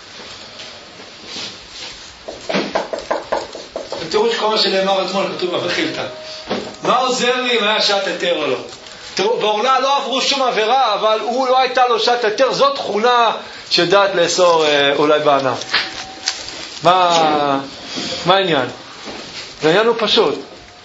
אתם תראו שכל מה שנאמר אתמול כתוב במחילתא. מה עוזר לי אם היה שעת היתר או לא? תראו, בעורלה לא עברו שום עבירה, אבל הוא לא הייתה לו שעת היתר, זו תכונה שדעת לאסור אה, אולי בהנאה. מה, מה העניין? העניין הוא פשוט.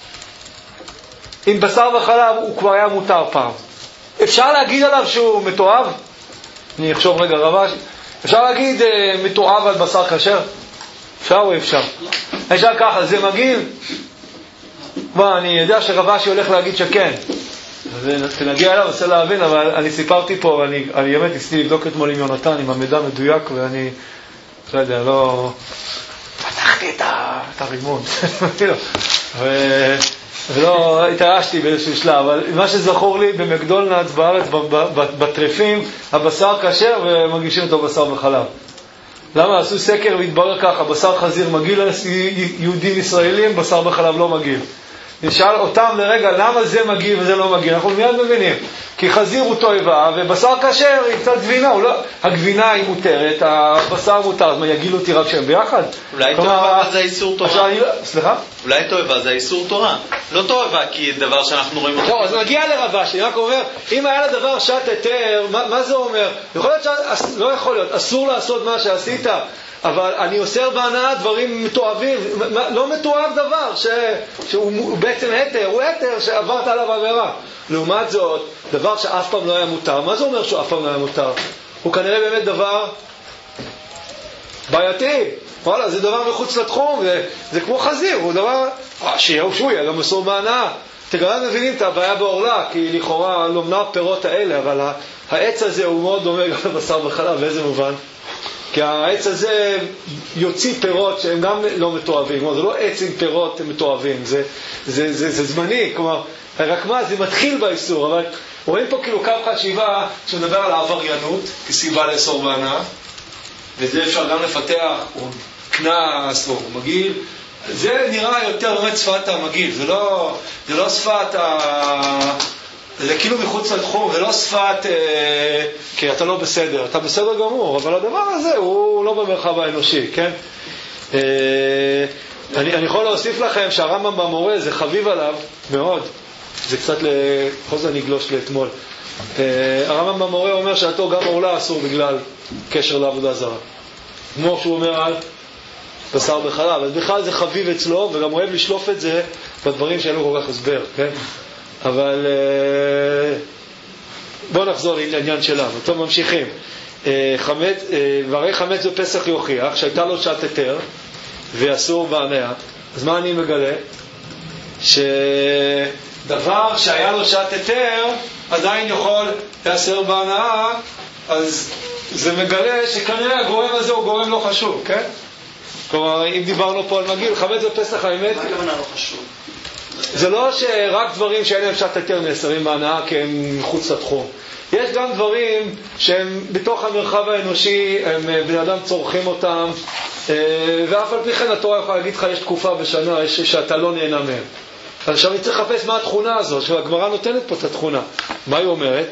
אם בשר וחלב הוא כבר היה מותר פעם, אפשר להגיד עליו שהוא מתועב? אני אחשוב רגע רבש. אפשר להגיד אה, מתועב על בשר כשר? אפשר או אפשר? אפשר ככה, זה מגעיל? בוא, אני יודע שרבשי הולך להגיד שכן. אז נגיע אליו, רוצה להבין, אבל אני סיפרתי פה, ואני אני באמת ניסיתי לבדוק אתמול עם יונתן, עם המידע מדויק, ואני, לא יודע, לא... פתחתי את הרימון. ולא התרשתי באיזשהו שלב, אבל מה שזכור לי במקדונלדס בארץ, בטרפים, הבשר כשר ומגישים אותו בשר וחלב. למה? עשו סקר והתברר ככה, בשר חזיר מגיל יהודים ישראלים, בשר וחלב לא מגיל. נשאל אותם לרגע למה זה מגיל וזה לא מגיל, אנחנו מיד מבינים, כי חזיר הוא תועבה ובשר כשר היא קצת גבינה, לא... הגבינה היא מותרת, הבשר מותר, אז מה יגיל אותי רק שהם ביחד? אולי תועבה זה איסור תורה. אני... סליחה? אולי תועבה זה איסור תורה, לא תועבה כי דבר שאנחנו רואים אותו. לא, אז נגיע לרבש, אני רק אומר, אם היה לדבר שעת היתר, מה, מה זה אומר? יכול להיות ש... לא יכול להיות, אסור לעשות מה שעשית, אבל אני אוסר בהנאה דברים מתועבים, לא מתועב דבר ש... שהוא בעצם היתר, הוא היתר שעברת עליו עבירה. לעומת זאת, דבר שאף פעם לא היה מותר, מה זה אומר שהוא אף פעם לא היה מותר? הוא כנראה באמת דבר בעייתי, וואלה, זה דבר מחוץ לתחום, זה, זה כמו חזיר, הוא דבר, שיהיה הוא שהוא יהיה גם אסור בהנאה. אתם גם מבינים את הבעיה בעורלה, כי לכאורה לא מנע פירות האלה, אבל העץ הזה הוא מאוד דומה גם לבשר וחלב, באיזה מובן? כי העץ הזה יוציא פירות שהם גם לא מתועבים, כלומר זה לא עץ עם פירות מתועבים, זה, זה, זה, זה זמני, כלומר רק מה, זה מתחיל באיסור, אבל רואים פה כאילו קו חשיבה שמדבר על העבריינות כסיבה לאסור בהנאה, וזה אפשר גם לפתח, או קנס, או מגעיל, זה נראה יותר באמת שפת המגעיל, זה לא, זה לא שפת ה... זה כאילו מחוץ לתחום, זה לא שפת, אה, כי אתה לא בסדר, אתה בסדר גמור, אבל הדבר הזה הוא לא במרחב האנושי, כן? אה, אני, אני יכול להוסיף לכם שהרמב"ם במורה זה חביב עליו מאוד, זה קצת לחוז אני גלוש לאתמול. אה, הרמב"ם במורה אומר שאתו גם עורלה אסור בגלל קשר לעבודה זרה. כמו שהוא אומר על בשר בחלב, אז בכלל זה חביב אצלו, וגם אוהב לשלוף את זה בדברים שאין לו כל כך הסבר, כן? אבל בואו נחזור לעניין שלנו. טוב, ממשיכים. חמץ, והרי חמץ בפסח יוכיח שהייתה לו שעת היתר ואסור בהנאה. אז מה אני מגלה? שדבר שהיה לו שעת היתר עדיין יכול לאסר בהנאה, אז זה מגלה שכנראה הגורם הזה הוא גורם לא חשוב, כן? כלומר, אם דיברנו פה על מגיל, חמץ בפסח האמת... מה הכוונה לא חשוב? זה לא שרק דברים שאין להם שעת היתר נאסרים בהנאה כי הם מחוץ לתחום. יש גם דברים שהם בתוך המרחב האנושי, הם בני אדם צורכים אותם, ואף על פי כן התורה יכולה להגיד לך יש תקופה בשנה שאתה לא נהנה מהם. אז עכשיו אני צריך לחפש מה התכונה הזו, שהגמרא נותנת פה את התכונה. מה היא אומרת?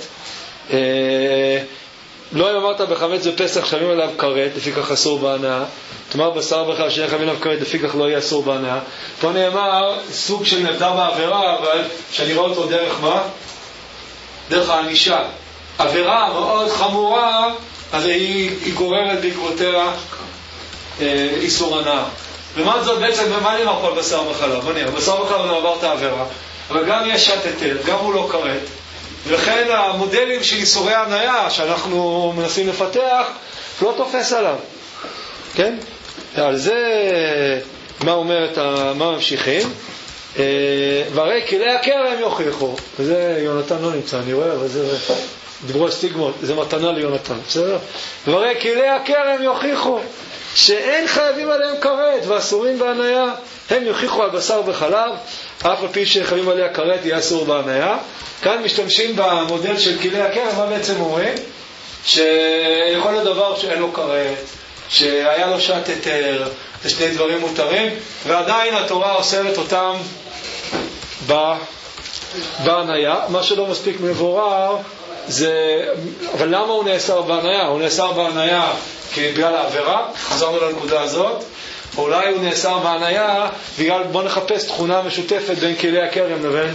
לא אם אמרת בחמץ בפסח שמים עליו כרת, לפי כך אסור בהנאה. תאמר בשר בחלב שיהיה חייבים עליו כרת, לפי כך לא יהיה אסור בהנאה. פה נאמר סוג של נבדר בעבירה, אבל שאני רואה אותו דרך מה? דרך הענישה. עבירה מאוד חמורה, אז היא, היא גוררת בעקבותיה אה, איסור הנאה. ומה זאת בעצם, מה נאמר פה על בשר בחלב? בוא נראה, בשר בחלב הוא עבר את העבירה, אבל גם יש שעת היתר, גם הוא לא כרת. ולכן המודלים של איסורי הנאה שאנחנו מנסים לפתח לא תופס עליו. כן? על זה, מה אומרת, מה ממשיכים? והרי כלי הכרם יוכיחו. וזה יונתן לא נמצא, אני רואה, אבל זה דיברו סטיגמות, זה מתנה ליונתן, בסדר? והרי כלי הכרם יוכיחו שאין חייבים עליהם כרת ואסורים בהניה, הם יוכיחו על בשר וחלב, אף על פי שחייבים עליה כרת יהיה אסור בהניה. כאן משתמשים במודל של כלי הכרם, מה בעצם אומרים? שיכול להיות דבר שאין לו כרת, שהיה לו שעת היתר, זה שני דברים מותרים, ועדיין התורה אוסרת אותם בהניה. מה שלא מספיק מבורר זה, אבל למה הוא נאסר בהניה? הוא נאסר בהניה כי בגלל העבירה, חזרנו לנקודה הזאת, אולי הוא נאסר בהניה בגלל, בוא נחפש תכונה משותפת בין כלי הכרם לבין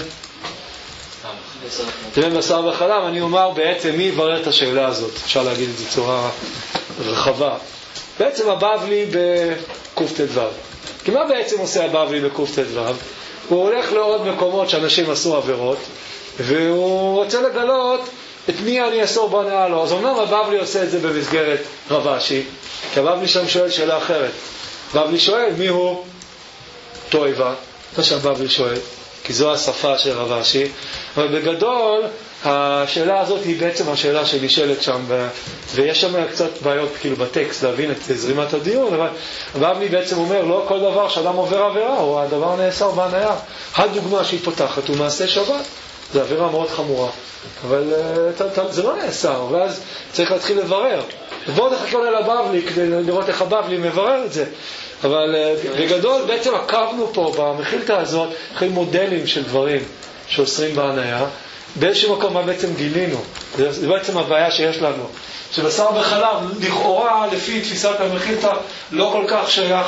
לבין בשר וחלב. אני אומר בעצם מי יברר את השאלה הזאת, אפשר להגיד את זה בצורה רחבה. בעצם הבבלי בקופט"ו. כי מה בעצם עושה הבבלי בקופט"ו? הוא הולך לעוד מקומות שאנשים עשו עבירות, והוא רוצה לגלות את מי אני אסור בהניה לו. אז אמנם הבבלי עושה את זה במסגרת רבשי, כי הבבלי שם שואל שאלה אחרת. הבבלי שואל מי הוא תועבה, מה שהבבלי שואל, כי זו השפה של רבשי. אבל בגדול השאלה הזאת היא בעצם השאלה שנשאלת שם, ויש שם קצת בעיות כאילו בטקסט להבין את זרימת הדיון, אבל הבבלי בעצם אומר לא כל דבר שאדם עובר עבירה או הדבר נאסר בהניה. הדוגמה שהיא פותחת הוא מעשה שבת, זו עבירה מאוד חמורה, אבל זה לא נאסר, ואז צריך להתחיל לברר. בואו נחכה לבבלי כדי לראות איך הבבלי מברר את זה. אבל בגדול בעצם עקבנו פה במחילתא הזאת אחרי מודלים של דברים שאוסרים בהניה. באיזשהו מקום מה בעצם גילינו, זה בעצם הבעיה שיש לנו, שבשר בחלב לכאורה לפי תפיסת המחילתא לא כל כך שייך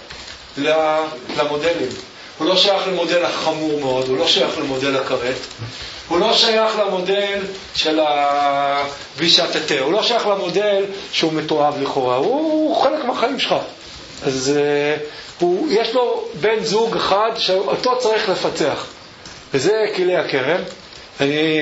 למודלים. הוא לא שייך למודל החמור מאוד, הוא לא שייך למודל הכרת, הוא לא שייך למודל של בלי שעת היתר, הוא לא שייך למודל שהוא מתועב לכאורה, הוא חלק מהחיים שלך. אז הוא, יש לו בן זוג אחד שאותו צריך לפצח, וזה כלי הכרם. אני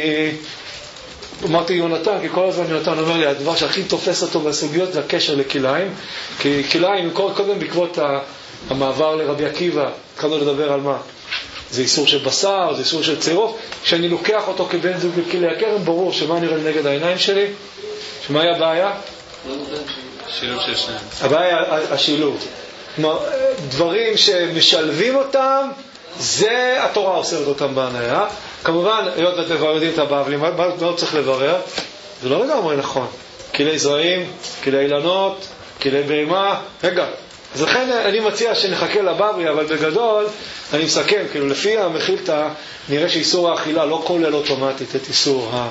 אמרתי יונתן, כי כל הזמן יונתן אומר לי, הדבר שהכי תופס אותו בסוגיות זה הקשר לכליים, כי כליים, קודם בעקבות המעבר לרבי עקיבא, התחלנו לדבר על מה? זה איסור של בשר, זה איסור של צירוף. כשאני לוקח אותו כבן זוג לכלי הכרם, ברור שמה נראה נגד העיניים שלי? שמה היה הבעיה? שילוב של שניים. הבעיה השילוב. כלומר, דברים שמשלבים אותם, זה התורה אוסרת אותם בהניה. כמובן, היות ואתם כבר יודעים את הבבלי, מה, מה, מה צריך לברר? זה לא לגמרי נכון. כלי זרעים, כלי אילנות, כלי בהמה. רגע, אז לכן אני מציע שנחכה לבבלי, אבל בגדול אני מסכם, כאילו לפי המחילתא נראה שאיסור האכילה לא כולל אוטומטית את איסור ה...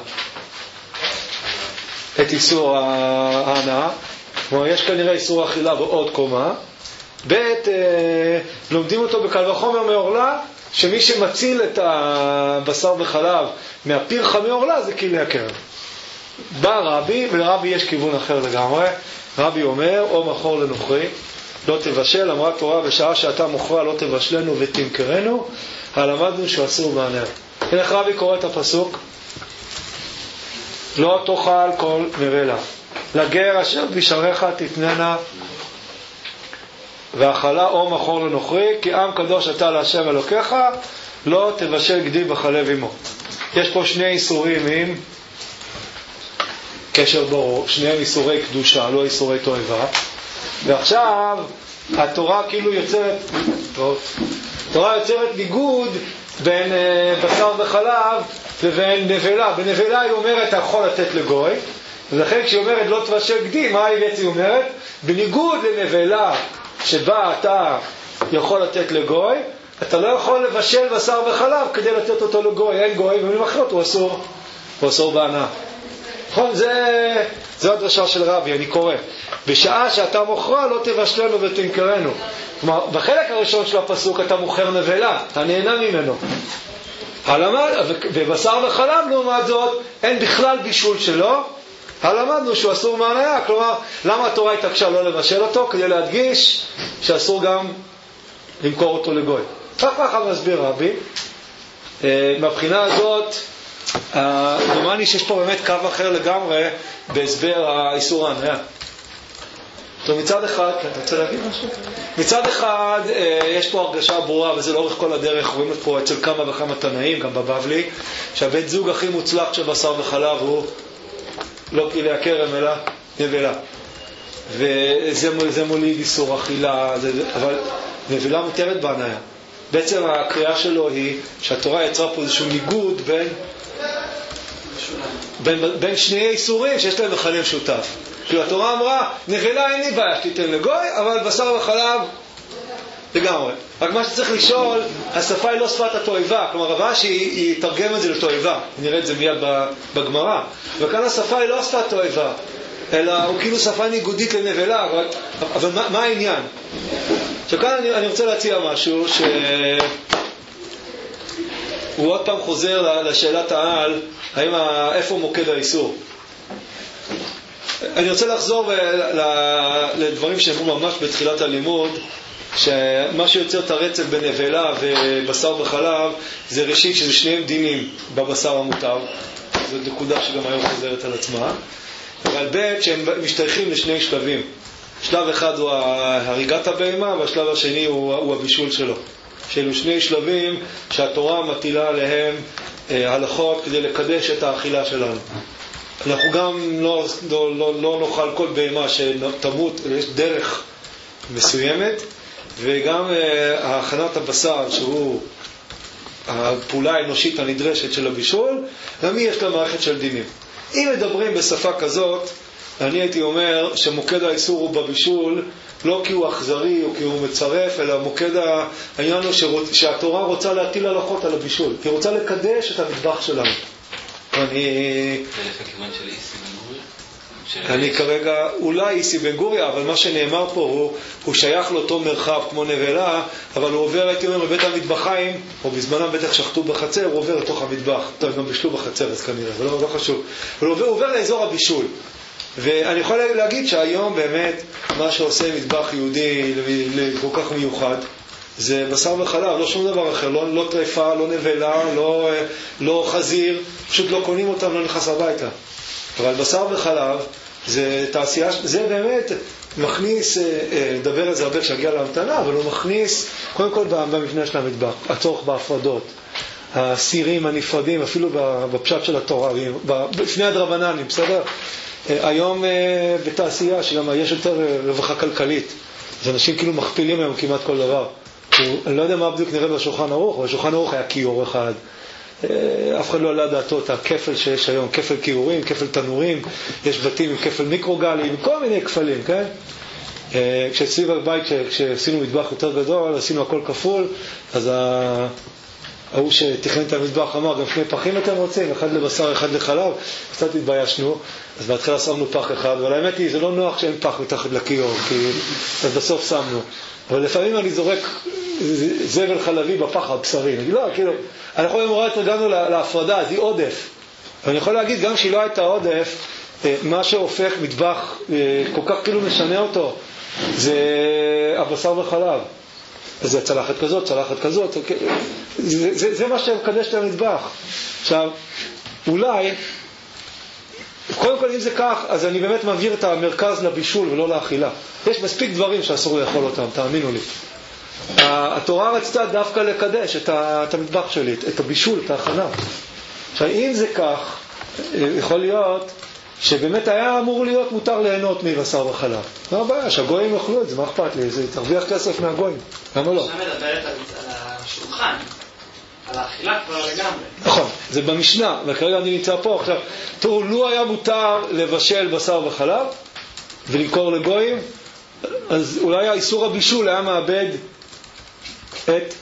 את איסור ההנאה. כלומר, יש כנראה איסור האכילה בעוד קומה. ב' לומדים אותו בקל וחומר מעורלה, שמי שמציל את הבשר וחלב מהפירחה מעורלה זה כלי הכרם. בא רבי, ולרבי יש כיוון אחר לגמרי. רבי אומר, או מחור לנוכרי, לא תבשל, אמרה תורה, בשעה שאתה מוכרה לא תבשלנו ותמכרנו, הלמדנו שאסור בהניה. איך רבי קורא את הפסוק? לא תאכל כל נבלה, לגר אשר בשעריך תתננה, ואכלה או מחור לנוכרי, כי עם קדוש אתה להשם אלוקיך, לא תבשל גדי בחלב עמו. יש פה שני איסורים עם קשר ברור, שניהם איסורי קדושה, לא איסורי תועבה. ועכשיו התורה כאילו יוצרת, טוב, התורה יוצרת ניגוד בין uh, בשר וחלב לבין נבלה. בנבלה היא אומרת אתה יכול לתת לגוי, ולכן כשהיא אומרת לא תבשל גדי, מה היא בעצם אומרת? בניגוד לנבלה שבה אתה יכול לתת לגוי, אתה לא יכול לבשל בשר וחלב כדי לתת אותו לגוי, אין גוי, במילים אחרות הוא אסור, הוא אסור בהנאה. נכון, זה, זה הדרשה של רבי, אני קורא. בשעה שאתה מוכרה לא תבשלנו ותמכרנו. כלומר, בחלק הראשון של הפסוק אתה מוכר נבלה, אתה נהנה ממנו. הלמד, ובשר וחלב לעומת זאת, אין בכלל בישול שלו, הלמדנו שהוא אסור בהנאה. כלומר, למה התורה התעקשה לא לבשל אותו? כדי להדגיש שאסור גם למכור אותו לגוי. כך ככה מסביר רבי. מבחינה הזאת, דומני שיש פה באמת קו אחר לגמרי בהסבר האיסור ההנאה. טוב, מצד אחד, כן, אתה רוצה להגיד משהו? מצד אחד, יש פה הרגשה ברורה, וזה לאורך כל הדרך, רואים פה אצל כמה וכמה תנאים, גם בבבלי, שהבית זוג הכי מוצלח של בשר וחלב הוא לא כלי הכרם, אלא נבלה. וזה מוליד איסור אכילה, זה, אבל נבלה מותרת בהניה. בעצם הקריאה שלו היא שהתורה יצרה פה איזשהו ניגוד בין, בין, בין שני איסורים שיש להם מכנה משותף. כאילו התורה אמרה, נבלה אין לי בעיה שתיתן לגוי, אבל בשר וחלב לגמרי. רק מה שצריך לשאול, השפה היא לא שפת התועבה, כלומר רבשי היא תרגם את זה לתועבה, נראה את זה מיד בגמרא, וכאן השפה היא לא שפת תועבה, אלא הוא כאילו שפה ניגודית לנבלה, אבל, אבל מה, מה העניין? שכאן אני, אני רוצה להציע משהו, שהוא עוד פעם חוזר לשאלת העל, האם, איפה מוקד האיסור? אני רוצה לחזור לדברים שאמרו ממש בתחילת הלימוד, שמה שיוצר את הרצף בין נבלה ובשר בחלב זה ראשית שזה שניהם דינים בבשר המותר, זו נקודה שגם היום חוזרת על עצמה, אבל ב' שהם משתייכים לשני שלבים. שלב אחד הוא הריגת הבהמה, והשלב השני הוא, הוא הבישול שלו. שאלו שני שלבים שהתורה מטילה עליהם אה, הלכות כדי לקדש את האכילה שלנו. אנחנו גם לא, לא, לא, לא נאכל כל בהמה שתמות, יש דרך מסוימת, וגם אה, הכנת הבשר שהוא הפעולה האנושית הנדרשת של הבישול, גם היא יש לה מערכת של דינים. אם מדברים בשפה כזאת, אני הייתי אומר שמוקד האיסור הוא בבישול, לא כי הוא אכזרי או כי הוא מצרף, אלא מוקד העניין הוא שרוצ... שהתורה רוצה להטיל הלכות על הבישול, היא רוצה לקדש את המטבח שלנו. אני... זה לפי כיוון של איסי בן גוריה? אני כרגע אולי איסי בן גוריה, אבל מה שנאמר פה הוא, הוא שייך לאותו מרחב כמו נבלה, אבל הוא עובר, הייתי אומר, בבית המטבחיים, או בזמנם בטח שחטו בחצר, הוא עובר לתוך המטבח. טוב, גם בישלו בחצר, אז כנראה, אבל לא, לא חשוב. הוא עובר, הוא עובר לאזור הבישול. ואני יכול להגיד שהיום באמת מה שעושה מטבח יהודי כל כך מיוחד זה בשר וחלב, לא שום דבר אחר, לא, לא טרפה, לא נבלה, לא, לא חזיר, פשוט לא קונים אותם, לא נכנס הביתה. אבל בשר וחלב זה תעשייה, זה באמת מכניס, דבר על זה הרבה כשהגיע להמתנה, אבל הוא מכניס קודם כל במבנה של המטבח, הצורך בהפרדות, הסירים הנפרדים, אפילו בפשט של התורה, בפני הדרבננים, בסדר? היום בתעשייה שגם יש יותר רווחה כלכלית, אז אנשים כאילו מכפילים היום כמעט כל דבר. אני לא יודע מה בדיוק נראה בשולחן ערוך, אבל בשולחן ערוך היה כיור אחד. אף אחד לא עלה דעתו את הכפל שיש היום, כפל כיורים, כפל תנורים, יש בתים עם כפל מיקרוגלים, כל מיני כפלים, כן? כשאצלי בבית, כשעשינו מטבח יותר גדול, עשינו הכל כפול, אז ה... ההוא שתכנן את המטבח אמר, גם שני פחים אתם רוצים, אחד לבשר, אחד לחלב, קצת התביישנו, אז בהתחלה שמנו פח אחד, אבל האמת היא, זה לא נוח שאין פח מתחת לכיור, כי... אז בסוף שמנו. אבל לפעמים אני זורק זבל חלבי בפח הבשרי, נגיד, לא, כאילו, אנחנו אמורה התרגלנו להפרדה, אז היא עודף. ואני יכול להגיד, גם שהיא לא הייתה עודף, מה שהופך מטבח, כל כך כאילו משנה אותו, זה הבשר וחלב. זה צלחת כזאת, צלחת כזאת, זה, זה, זה מה שמקדש את המטבח. עכשיו, אולי, קודם כל אם זה כך, אז אני באמת מעביר את המרכז לבישול ולא לאכילה. יש מספיק דברים שאסור לאכול אותם, תאמינו לי. התורה רצתה דווקא לקדש את, ה, את המטבח שלי, את הבישול, את ההכנה. עכשיו, אם זה כך, יכול להיות שבאמת היה אמור להיות מותר ליהנות מבשר וחלב. לא הבעיה, שהגויים יאכלו את זה, מה אכפת לי? זה תרוויח כסף מהגויים. למה לא? עכשיו מדברת על השולחן, על האכילה כבר לגמרי. נכון, זה במשנה, וכרגע אני נמצא פה. עכשיו, תראו, לו היה מותר לבשל בשר וחלב ולמכור לגויים, אז אולי האיסור הבישול היה מאבד את,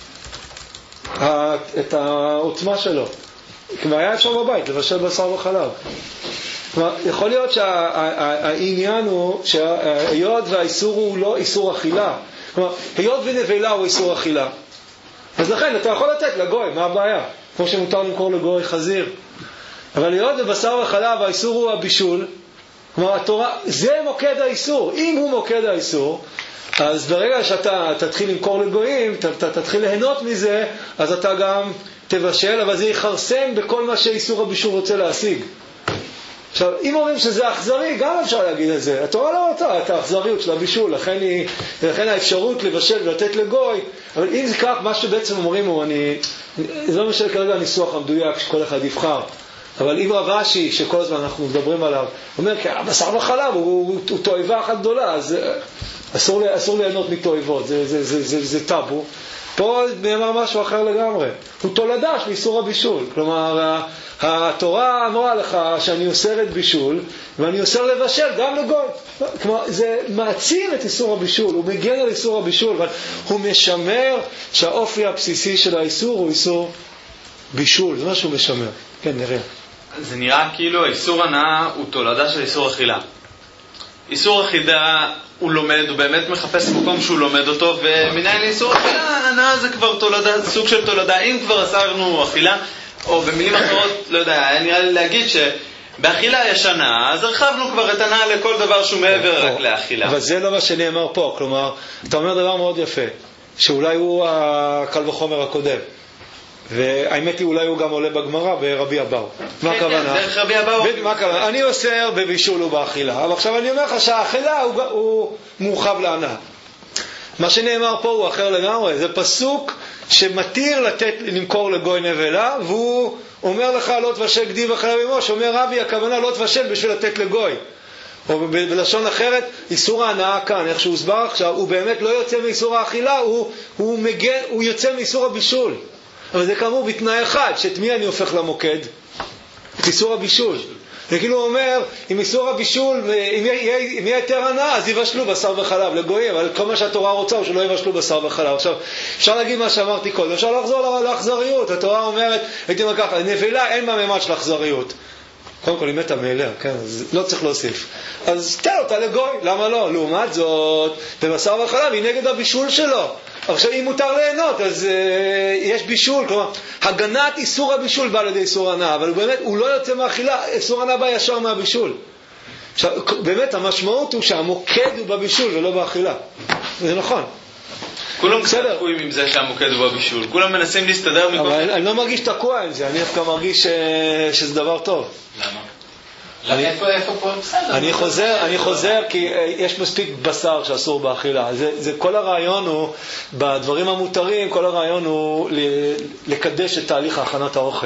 את העוצמה שלו. כלומר, היה אפשר בבית לבשל בשר וחלב. כלומר, יכול להיות שהעניין הוא שהיות והאיסור הוא לא איסור אכילה. כלומר, היות ונבלה הוא איסור אכילה. אז לכן, אתה יכול לתת לגוי, מה הבעיה? כמו שמותר למכור לגוי חזיר. אבל היות ובשר וחלב, האיסור הוא הבישול. כלומר, התורה, זה מוקד האיסור. אם הוא מוקד האיסור, אז ברגע שאתה תתחיל למכור לגויים, אתה תתחיל ליהנות מזה, אז אתה גם תבשל, אבל זה יחרסם בכל מה שאיסור הבישול רוצה להשיג. עכשיו, אם אומרים שזה אכזרי, גם אפשר להגיד את זה. התורה לא רוצה את האכזריות של הבישול, לכן, היא, לכן האפשרות לבשל ולתת לגוי. אבל אם זה כך, מה שבעצם אומרים הוא, אני, זה לא משנה כרגע הניסוח המדויק שכל אחד יבחר. אבל אם רב אשי, שכל הזמן אנחנו מדברים עליו, אומר, כי הבשר וחלב הוא, הוא, הוא תועבה אחת גדולה, אז אסור, אסור ליהנות מתועבות, זה, זה, זה, זה, זה טאבו. פה נאמר משהו אחר לגמרי. הוא תולדה של איסור הבישול. כלומר, התורה אמרה לך שאני אוסרת בישול, ואני אוסר לבשל גם לגוי. כלומר, זה מעצים את איסור הבישול, הוא מגן על איסור הבישול, אבל הוא משמר שהאופי הבסיסי של האיסור הוא איסור בישול. זה מה שהוא משמר. כן, נראה. זה נראה כאילו האיסור הנאה הוא תולדה של איסור אכילה. איסור אכילה הוא לומד, הוא באמת מחפש מקום שהוא לומד אותו, ומנין לאיסור אכילה, הנאה זה כבר תולדה, סוג של תולדה. אם כבר אסרנו אכילה, או במילים אחרות, לא יודע, היה נראה לי להגיד שבאכילה יש הנאה, אז הרחבנו כבר את הנאה לכל דבר שהוא מעבר רק לאכילה. אבל זה לא מה שנאמר פה, כלומר, אתה אומר דבר מאוד יפה, שאולי הוא הקל וחומר הקודם. והאמת היא אולי הוא גם עולה בגמרא ברבי אבאו. מה הכוונה? דרך רבי אבאו. מה הכוונה? אני אוסר בבישול ובאכילה, אבל עכשיו אני אומר לך שהאכילה הוא מורחב להנאה. מה שנאמר פה הוא אחר לגמרי, זה פסוק שמתיר לתת, למכור לגוי נבלה, והוא אומר לך לא תבשל גדי וחלב אמו, שאומר רבי הכוונה לא תבשל בשביל לתת לגוי. או בלשון אחרת, איסור ההנאה כאן, איך שהוא הסבר עכשיו, הוא באמת לא יוצא מאיסור האכילה, הוא, הוא, מגן, הוא יוצא מאיסור הבישול. אבל זה כאמור בתנאי אחד, שאת מי אני הופך למוקד? את איסור הבישול. זה כאילו אומר, אם איסור הבישול, אם יהיה יותר הנאה, אז יבשלו בשר וחלב לגויים, אבל כל מה שהתורה רוצה הוא שלא יבשלו בשר וחלב. עכשיו, אפשר להגיד מה שאמרתי קודם, אפשר לחזור לאכזריות. התורה אומרת, הייתי אומר ככה, נבלה אין בה ממד של אכזריות. קודם כל היא מתה מאליה, כן, אז לא צריך להוסיף. אז תן אותה לגוי, למה לא? לעומת זאת, בבשר וחלב היא נגד הבישול שלו. עכשיו אם מותר ליהנות, אז uh, יש בישול, כלומר, הגנת איסור הבישול בא לידי איסור הנאה, אבל הוא באמת, הוא לא יוצא מהאכילה, איסור הנאה בא ישר מהבישול. עכשיו, באמת המשמעות הוא שהמוקד הוא בבישול ולא באכילה. זה נכון. כולם תקועים עם זה שהמוקד הוא בבישול, כולם מנסים להסתדר מכל... אבל אני לא מרגיש תקוע עם זה, אני דווקא מרגיש שזה דבר טוב. למה? איפה, איפה פה? בסדר. אני חוזר, אני חוזר כי יש מספיק בשר שאסור באכילה. זה, זה כל הרעיון הוא, בדברים המותרים, כל הרעיון הוא לקדש את תהליך ההכנת האוכל.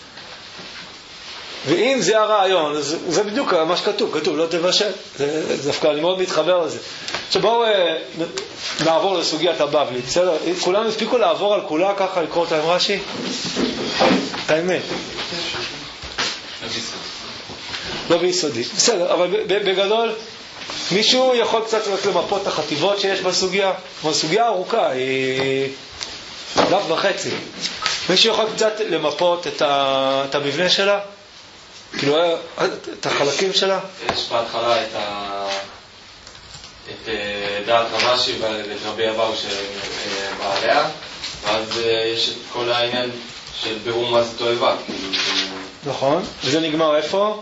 ואם זה הרעיון, זה, זה בדיוק מה שכתוב, כתוב לא תבשל. זה, זה דווקא, אני מאוד מתחבר לזה. עכשיו בואו נעבור לסוגיית הבבלי. בסדר? כולם הספיקו לעבור על כולה ככה, לקרוא אותה עם רש"י? את האמת. לא ביסודי. בסדר, אבל בגדול, מישהו יכול קצת למפות את החטיבות שיש בסוגיה. הסוגיה ארוכה, היא דף וחצי. מישהו יכול קצת למפות את, ה... את המבנה שלה? כאילו, את החלקים שלה? יש בהתחלה את, ה... את דעת רבשי ואת רבי אבאו שבעליה, ואז יש את כל העניין של בירור מה זה תועבה. נכון, וזה נגמר איפה?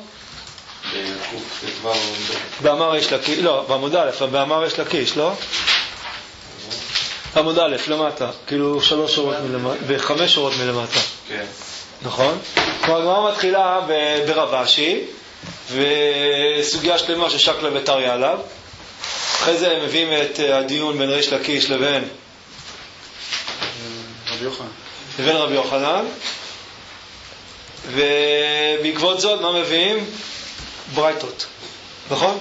באמר יש לקיש, לא, בעמוד א', באמר יש לקיש, לא? בעמוד א', למטה, כאילו שלוש שורות מלמטה, בחמש שורות מלמטה. כן. נכון? כלומר, הגמרא מתחילה ברבשי, וסוגיה שלמה ששקלא וטריא עליו. אחרי זה הם מביאים את הדיון בין ריש לקיש לבין רבי יוחנן. לבין רבי יוחנן. ובעקבות זאת, מה מביאים? ברייתות. נכון?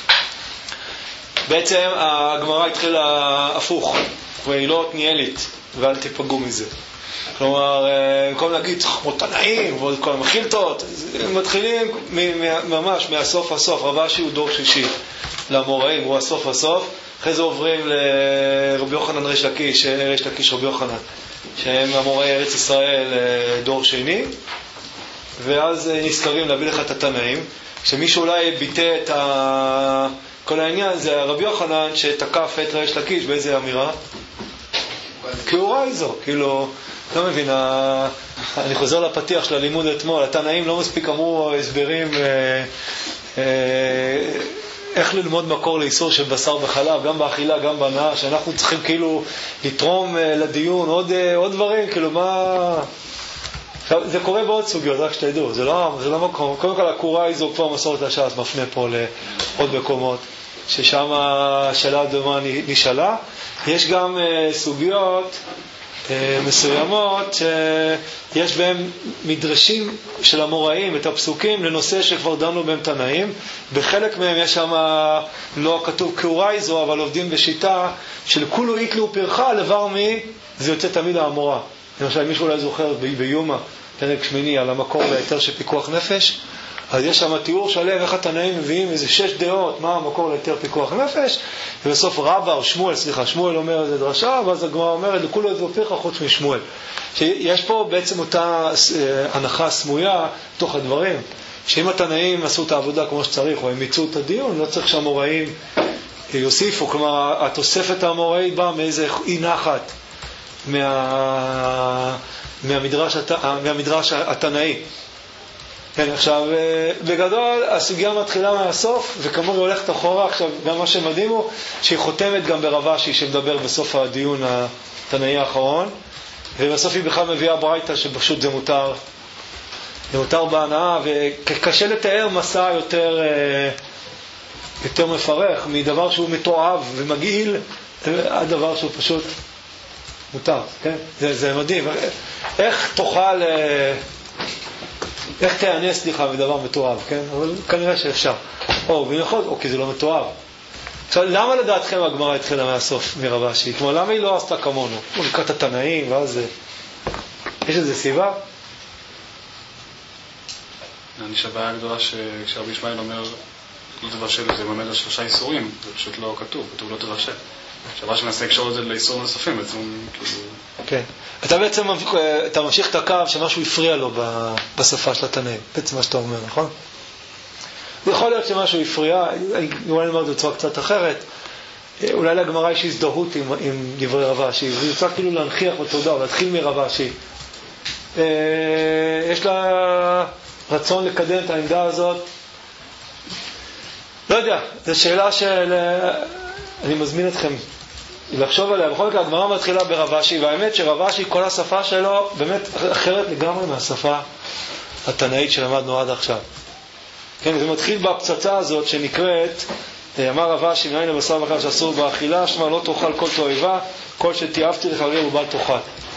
בעצם הגמרא התחילה הפוך, והיא לא ניאלית, ואל תיפגעו מזה. כלומר, במקום להגיד מותנאים ועוד כל המחילתות, מתחילים ממש מהסוף הסוף. רבשי הוא דור שישי למוראים, הוא הסוף הסוף. אחרי זה עוברים לרבי יוחנן ריש לקיש, ריש לקיש רבי יוחנן, שהם המוראי ארץ ישראל דור שני, ואז נזכרים להביא לך את התנאים. שמישהו אולי ביטא את ה... כל העניין זה רבי יוחנן שתקף את ריש לקיש באיזה אמירה? כי הוא ראה איזו, כאילו, לא מבין, ה... אני חוזר לפתיח של הלימוד אתמול, התנאים לא מספיק אמרו הסברים אה, אה, איך ללמוד מקור לאיסור של בשר וחלב, גם באכילה, גם בהנאה, שאנחנו צריכים כאילו לתרום אה, לדיון עוד, אה, עוד דברים, כאילו מה... עכשיו, זה קורה בעוד סוגיות, רק שתדעו, זה לא, זה לא מקום. קודם כל, הקוראי זו כבר מסורת הש"ס, מפנה פה לעוד מקומות, ששם השאלה דומה נשאלה. יש גם uh, סוגיות uh, מסוימות שיש בהם מדרשים של המוראים, את הפסוקים, לנושא שכבר דנו בהם תנאים. בחלק מהם יש שם, לא כתוב קוראי זו, אבל עובדים בשיטה של כולו איקלו פרחה, לבר מי, זה יוצא תמיד האמורה. למשל, מישהו אולי זוכר ביומא, פרק שמיני, על המקור להיתר של פיקוח נפש, אז יש שם תיאור שלם איך התנאים מביאים איזה שש דעות, מה המקור להיתר פיקוח נפש, ובסוף רבא או שמואל, סליחה, שמואל אומר איזה דרשה, ואז הגמרא אומרת, לכולו איזה פרחה חוץ משמואל. שיש פה בעצם אותה הנחה סמויה תוך הדברים, שאם התנאים עשו את העבודה כמו שצריך, או הם מיצו את הדיון, לא צריך שהמוראים יוסיפו, כלומר, התוספת המוראית באה מאיזה אי נחת, מה... מהמדרש, הת... מהמדרש התנאי. כן, עכשיו, בגדול, הסוגיה מתחילה מהסוף, וכמו היא הולכת אחורה. עכשיו, גם מה שמדהים הוא, שהיא חותמת גם ברבשי, שמדבר בסוף הדיון התנאי האחרון, ובסוף היא בכלל מביאה ברייתא, שפשוט זה מותר, זה מותר בהנאה, וקשה לתאר מסע יותר, יותר מפרך, מדבר שהוא מתועב ומגעיל, עד דבר שהוא פשוט מותר, כן? זה, זה מדהים. איך תוכל, איך תענה, סליחה, מדבר מתועב, כן? אבל כנראה שאפשר. או, במיוחד, או כי זה לא מתועב. עכשיו, למה לדעתכם הגמרא התחילה מהסוף, מרבשי? כלומר, למה היא לא עשתה כמונו? הוא לקראת התנאים, ואז יש איזו סיבה? אני שהבעיה הגדולה שכשרבי ישמעאל אומר לא תבשל, זה ממד על שלושה איסורים, זה פשוט לא כתוב, כתוב לא תבשל. שווה שנעשה לקשור את זה לאיסור נוספים, בעצם כאילו... כן. אתה בעצם, אתה ממשיך את הקו שמשהו הפריע לו בשפה של התנאים, בעצם מה שאתה אומר, נכון? יכול להיות שמשהו הפריע, אולי נאמר את זה בצורה קצת אחרת, אולי לגמרא יש הזדהות עם, עם דברי רבשי, וזה יוצא כאילו להנחיח בתודה, להתחיל מרבשי. יש לה רצון לקדם את העמדה הזאת, לא יודע, זו שאלה של... אני מזמין אתכם לחשוב עליה. בכל מקרה, הגמרא מתחילה ברבשי, והאמת שרבשי, כל השפה שלו באמת אחרת לגמרי מהשפה התנאית שלמדנו עד עכשיו. כן, זה מתחיל בהפצצה הזאת שנקראת, אמר רבשי, מניין לבשר וחלב שאסור באכילה, שמה לא תאכל כל תועבה, כל שתיאבתי לך ריב ובל תאכל.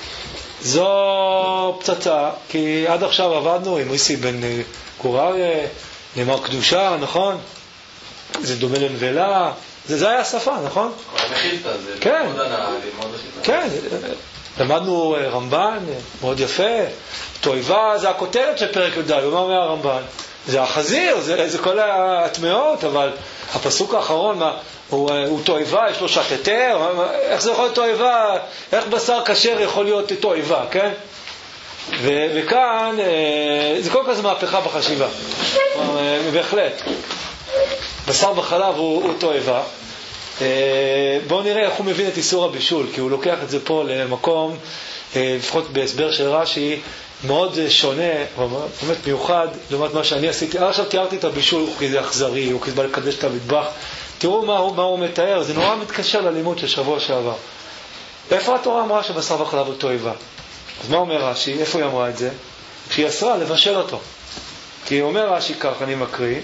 זו פצצה, כי עד עכשיו עבדנו עם איסי בן קורריה, נאמר קדושה, נכון? זה דומה לנבלה, זה, זה היה השפה, נכון? מכילתא, זה כן. מאוד ענה, מאוד מכילתא. כן, למדנו רמב"ן, מאוד יפה, תועבה זה הכותרת של פרק י"ד, ומה אומר הרמב"ן? זה החזיר, זה, זה כל התמאות, אבל הפסוק האחרון, מה, הוא, הוא תועבה, יש לו שתתר, איך זה יכול להיות תועבה? איך בשר כשר יכול להיות תועבה, כן? ו, וכאן, זה כל כך מהפכה בחשיבה, בהחלט. בשר בחלב הוא, הוא תועבה. בואו נראה איך הוא מבין את איסור הבישול, כי הוא לוקח את זה פה למקום, לפחות בהסבר של רש"י, מאוד שונה, באמת מיוחד, לעומת מה שאני עשיתי. עכשיו תיארתי את הבישול כי זה אכזרי, או כי זה בא לקדש את המטבח. תראו מה הוא, מה הוא מתאר, זה נורא מתקשר ללימוד של שבוע שעבר. איפה התורה אמרה שבשר בחלב הוא תועבה? אז מה אומר רש"י? איפה היא אמרה את זה? כשהיא אסרה לבשל אותו. כי אומר רש"י כך, אני מקריא,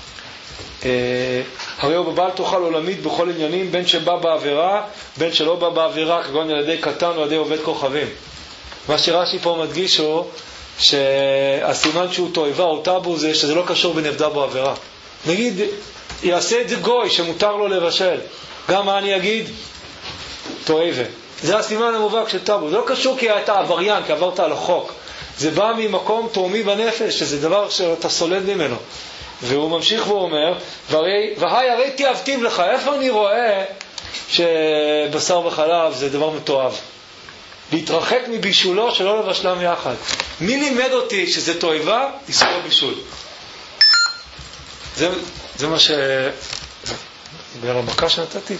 הרי הוא בבעל תאכל עולמית בכל עניינים, בין שבא בעבירה, בין שלא בא בעבירה, כגון על ידי קטן או על ידי עובד כוכבים. מה שרש"י פה מדגיש הוא שהסימן שהוא תועבה או טאבו זה שזה לא קשור בנבדה בו עבירה. נגיד, יעשה את זה גוי שמותר לו לבשל. גם מה אני אגיד? תועבה. זה הסימן המובהק של טאבו. זה לא קשור כי אתה עבריין, כי עברת על החוק. זה בא ממקום תאומי בנפש, שזה דבר שאתה סולד ממנו. והוא ממשיך ואומר, והי, והי הרי תיאבתים לך. איפה אני רואה שבשר וחלב זה דבר מתועב? להתרחק מבישולו שלא לבשלם יחד. מי לימד אותי שזה תועבה? איסור הבישול. זה, זה מה ש... ברמקה שנתתי.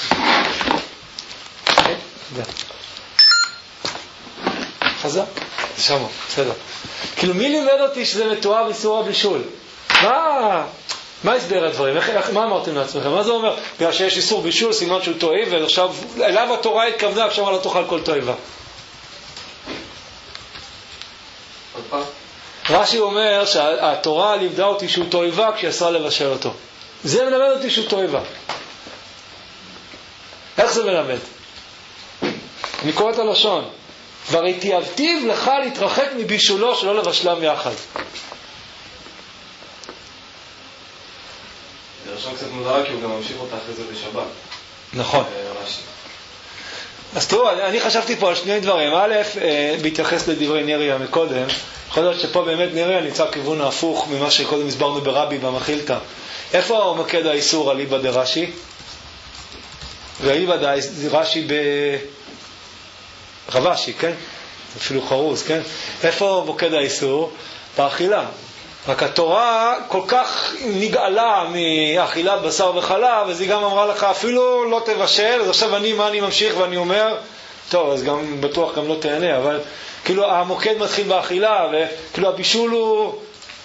חזק? זה שמה, בסדר. כאילו מי לימד אותי שזה מתועב איסור הבישול? מה... מה הסבר הדברים? איך, איך, מה אמרתם לעצמכם? מה זה אומר? בגלל שיש איסור בישול, סימן שהוא תועב, ועכשיו אליו התורה התכוונה, אפשר לא תאכל כל תועבה. עוד ככה? רש"י אומר שהתורה לימדה אותי שהוא תועבה כשהיא אסרה לבשל אותו. זה מלמד אותי שהוא תועבה. איך זה מלמד? אני קורא את הלשון. והרי תיעבתיו לך להתרחק מבישולו שלא לבשלם יחד. זה ראשון קצת מוזרה כי הוא גם ממשיך אותה אחרי זה בשבת. נכון. אז תראו, אני חשבתי פה על שני דברים. א', בהתייחס לדברי נריה מקודם, יכול להיות שפה באמת נריה נמצא כיוון ההפוך ממה שקודם הסברנו ברבי במחילתא. איפה מוקד האיסור אליבא דרש"י? ואליבא דרש"י ברבש"י, כן? אפילו חרוז, כן? איפה מוקד האיסור? באכילה. רק התורה כל כך נגאלה מאכילת בשר וחלב, אז היא גם אמרה לך אפילו לא תבשל. אז עכשיו אני, מה אני ממשיך ואני אומר, טוב, אז גם בטוח גם לא תהנה, אבל כאילו המוקד מתחיל באכילה, וכאילו הבישול הוא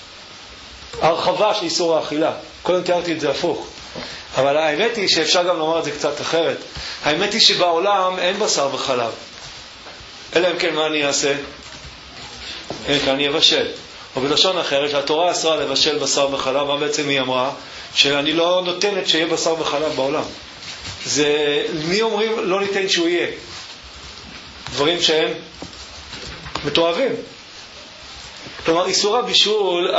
הרחבה של איסור האכילה. קודם תיארתי את זה הפוך. אבל האמת היא שאפשר גם לומר את זה קצת אחרת. האמת היא שבעולם אין בשר וחלב. אלא אם כן מה אני אעשה? אין כאן אני אבשל. או בלשון אחרת, שהתורה אסרה לבשל בשר וחלב, מה בעצם היא אמרה? שאני לא נותנת שיהיה בשר וחלב בעולם. זה, מי אומרים לא ניתן שהוא יהיה? דברים שהם מתואבים. כלומר, איסור הבישול,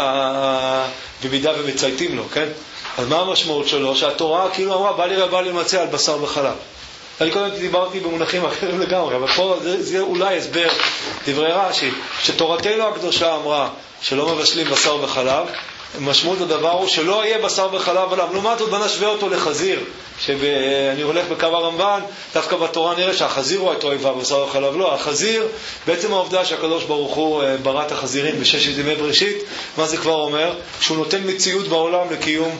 במידה ומצייתים לו, כן? אז מה המשמעות שלו? שהתורה כאילו אמרה, בא לי ובא לי מצא על בשר וחלב. אני קודם דיברתי במונחים אחרים לגמרי, אבל פה זה, זה אולי הסבר דברי רש"י, שתורתנו הקדושה אמרה שלא מבשלים בשר וחלב, משמעות הדבר הוא שלא יהיה בשר וחלב עליו. לעומת זאת נשווה אותו לחזיר, שאני הולך בקו הרמב"ן, דווקא בתורה נראה שהחזיר הוא התועבה, בשר וחלב לא. החזיר, בעצם העובדה שהקדוש ברוך הוא ברא את החזירים בששת ימי בראשית, מה זה כבר אומר? שהוא נותן מציאות בעולם לקיום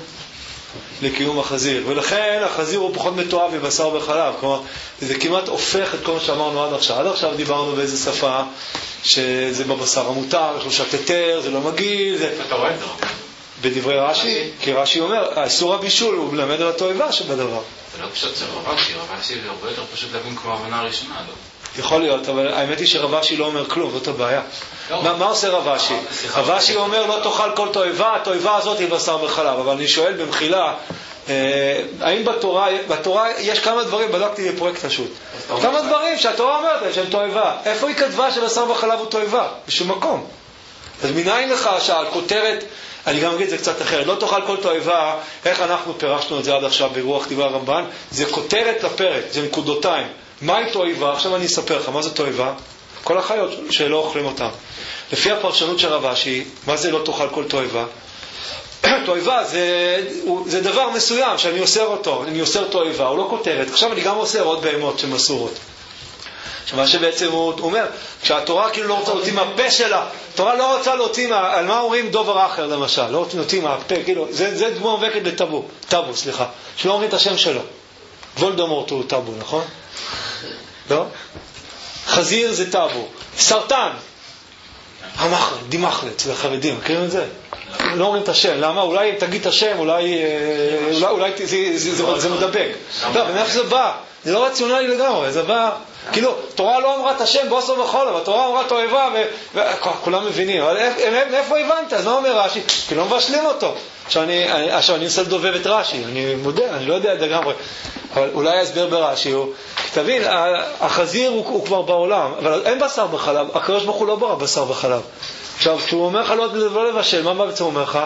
לקיום החזיר, ולכן החזיר הוא פחות מתואב מבשר וחלב. כלומר, זה כמעט הופך את כל מה שאמרנו עד עכשיו. עד עכשיו דיברנו באיזה שפה שזה בבשר המותר, יש לו שתתר, זה לא מגיל, זה... אתה רואה את זה? בדברי רש"י, כי רש"י אומר, האיסור הבישול הוא מלמד על התועבה שבדבר. זה לא פשוט של רבש"י, רבש"י זה הרבה יותר פשוט להבין כמו ההבנה הראשונה, לא? יכול להיות, אבל האמת היא שרבש"י לא אומר כלום, זאת הבעיה. מה, מה עושה רבש"י? רבש"י אומר לא תאכל כל תועבה, התועבה הזאת היא בשר וחלב. אבל אני שואל במחילה, אה, האם בתורה, בתורה יש כמה דברים, בדקתי בפרויקט השו"ת, כמה דברים שהתורה אומרת שהם תועבה. איפה היא כתבה שבשר וחלב הוא תועבה? בשום מקום. אז מנין לך שהכותרת, אני גם אגיד את זה קצת אחרת, לא תאכל כל תועבה, איך אנחנו פירשנו את זה עד עכשיו ברוח דברי הרמב"ן? זה כותרת לפרק, זה נקודותיים. מהי תועבה? עכשיו אני אספר לך, מה זה תועבה? כל החיות שלא אוכלים אותם. לפי הפרשנות של רבש"י, מה זה לא תאכל כל תועבה? תועבה זה, זה דבר מסוים שאני אוסר אותו, אני אוסר תועבה, הוא לא כותרת. עכשיו אני גם אוסר עוד בהמות שמסורות. מה שבעצם הוא אומר, כשהתורה כאילו לא רוצה להוציא מהפה שלה, התורה לא רוצה להוציא מה, על מה אומרים דובר אחר למשל, לא רוצים להוציא מהפה, כאילו, זה, זה דמו מובקת לטאבו, טאבו, סליחה, שלא אומרים את השם שלו. וולדמורט הוא טאבו, נכון? לא? חזיר זה טאבו. סרטן. המחל, דימחלת, זה החרדים, מכירים את זה? לא אומרים את השם, למה? אולי אם תגיד את השם, אולי, אולי, אולי זה, זה, זה, זה מדבק. לא, ומאיפה זה בא? זה לא רציונלי לגמרי, זה בא, כאילו, תורה לא אמרה את השם בוסו וחול, אבל תורה אמרה תועבה, וכולם מבינים, אבל איפה הבנת? אז מה אומר רש"י? כי לא מבשלים אותו. עכשיו אני, עכשיו אני עושה לדובב את רש"י, אני מודה, אני לא יודע את זה לגמרי, אבל אולי ההסבר ברש"י הוא, תבין, החזיר הוא, הוא כבר בעולם, אבל אין בשר בחלב, הקדוש ברוך הוא לא ברא בשר בחלב. עכשיו, כשהוא אומר לך לא, לא לבשל, מה בעצם אומר לך?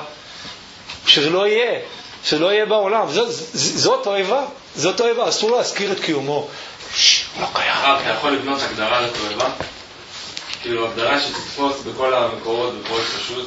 שזה לא יהיה, שזה לא יהיה בעולם. ז, ז, ז, זאת תועבה, זאת תועבה, אסור להזכיר את קיומו. הוא לא קיים. אתה יכול לבנות הגדרה לתועבה? כאילו, הגדרה שתתפוס בכל המקורות, בכל פשוט,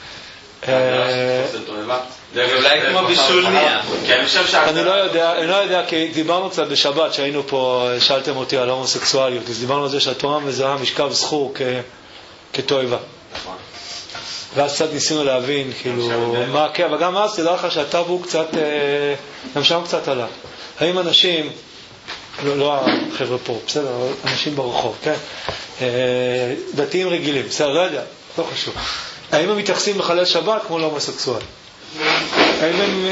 הגדרה שתתפוס לתועבה. זה אולי כמו בישולניה. אני לא יודע, אני לא יודע, כי דיברנו קצת בשבת, שהיינו פה, שאלתם אותי על הומוסקסואליות, אז דיברנו על זה שהתורה מזהה משכב זכור כתועבה. נכון. ואז קצת ניסינו להבין, כאילו, מה, כן, אבל גם אז תדע לך שהטאבו קצת, גם שם קצת עלה. האם אנשים, לא, לא החבר'ה פה, בסדר, אנשים ברחוב, כן? דתיים רגילים, בסדר, לא יודע, לא חשוב. האם הם מתייחסים לחלל שבת כמו להומוסקסואל? האם הם...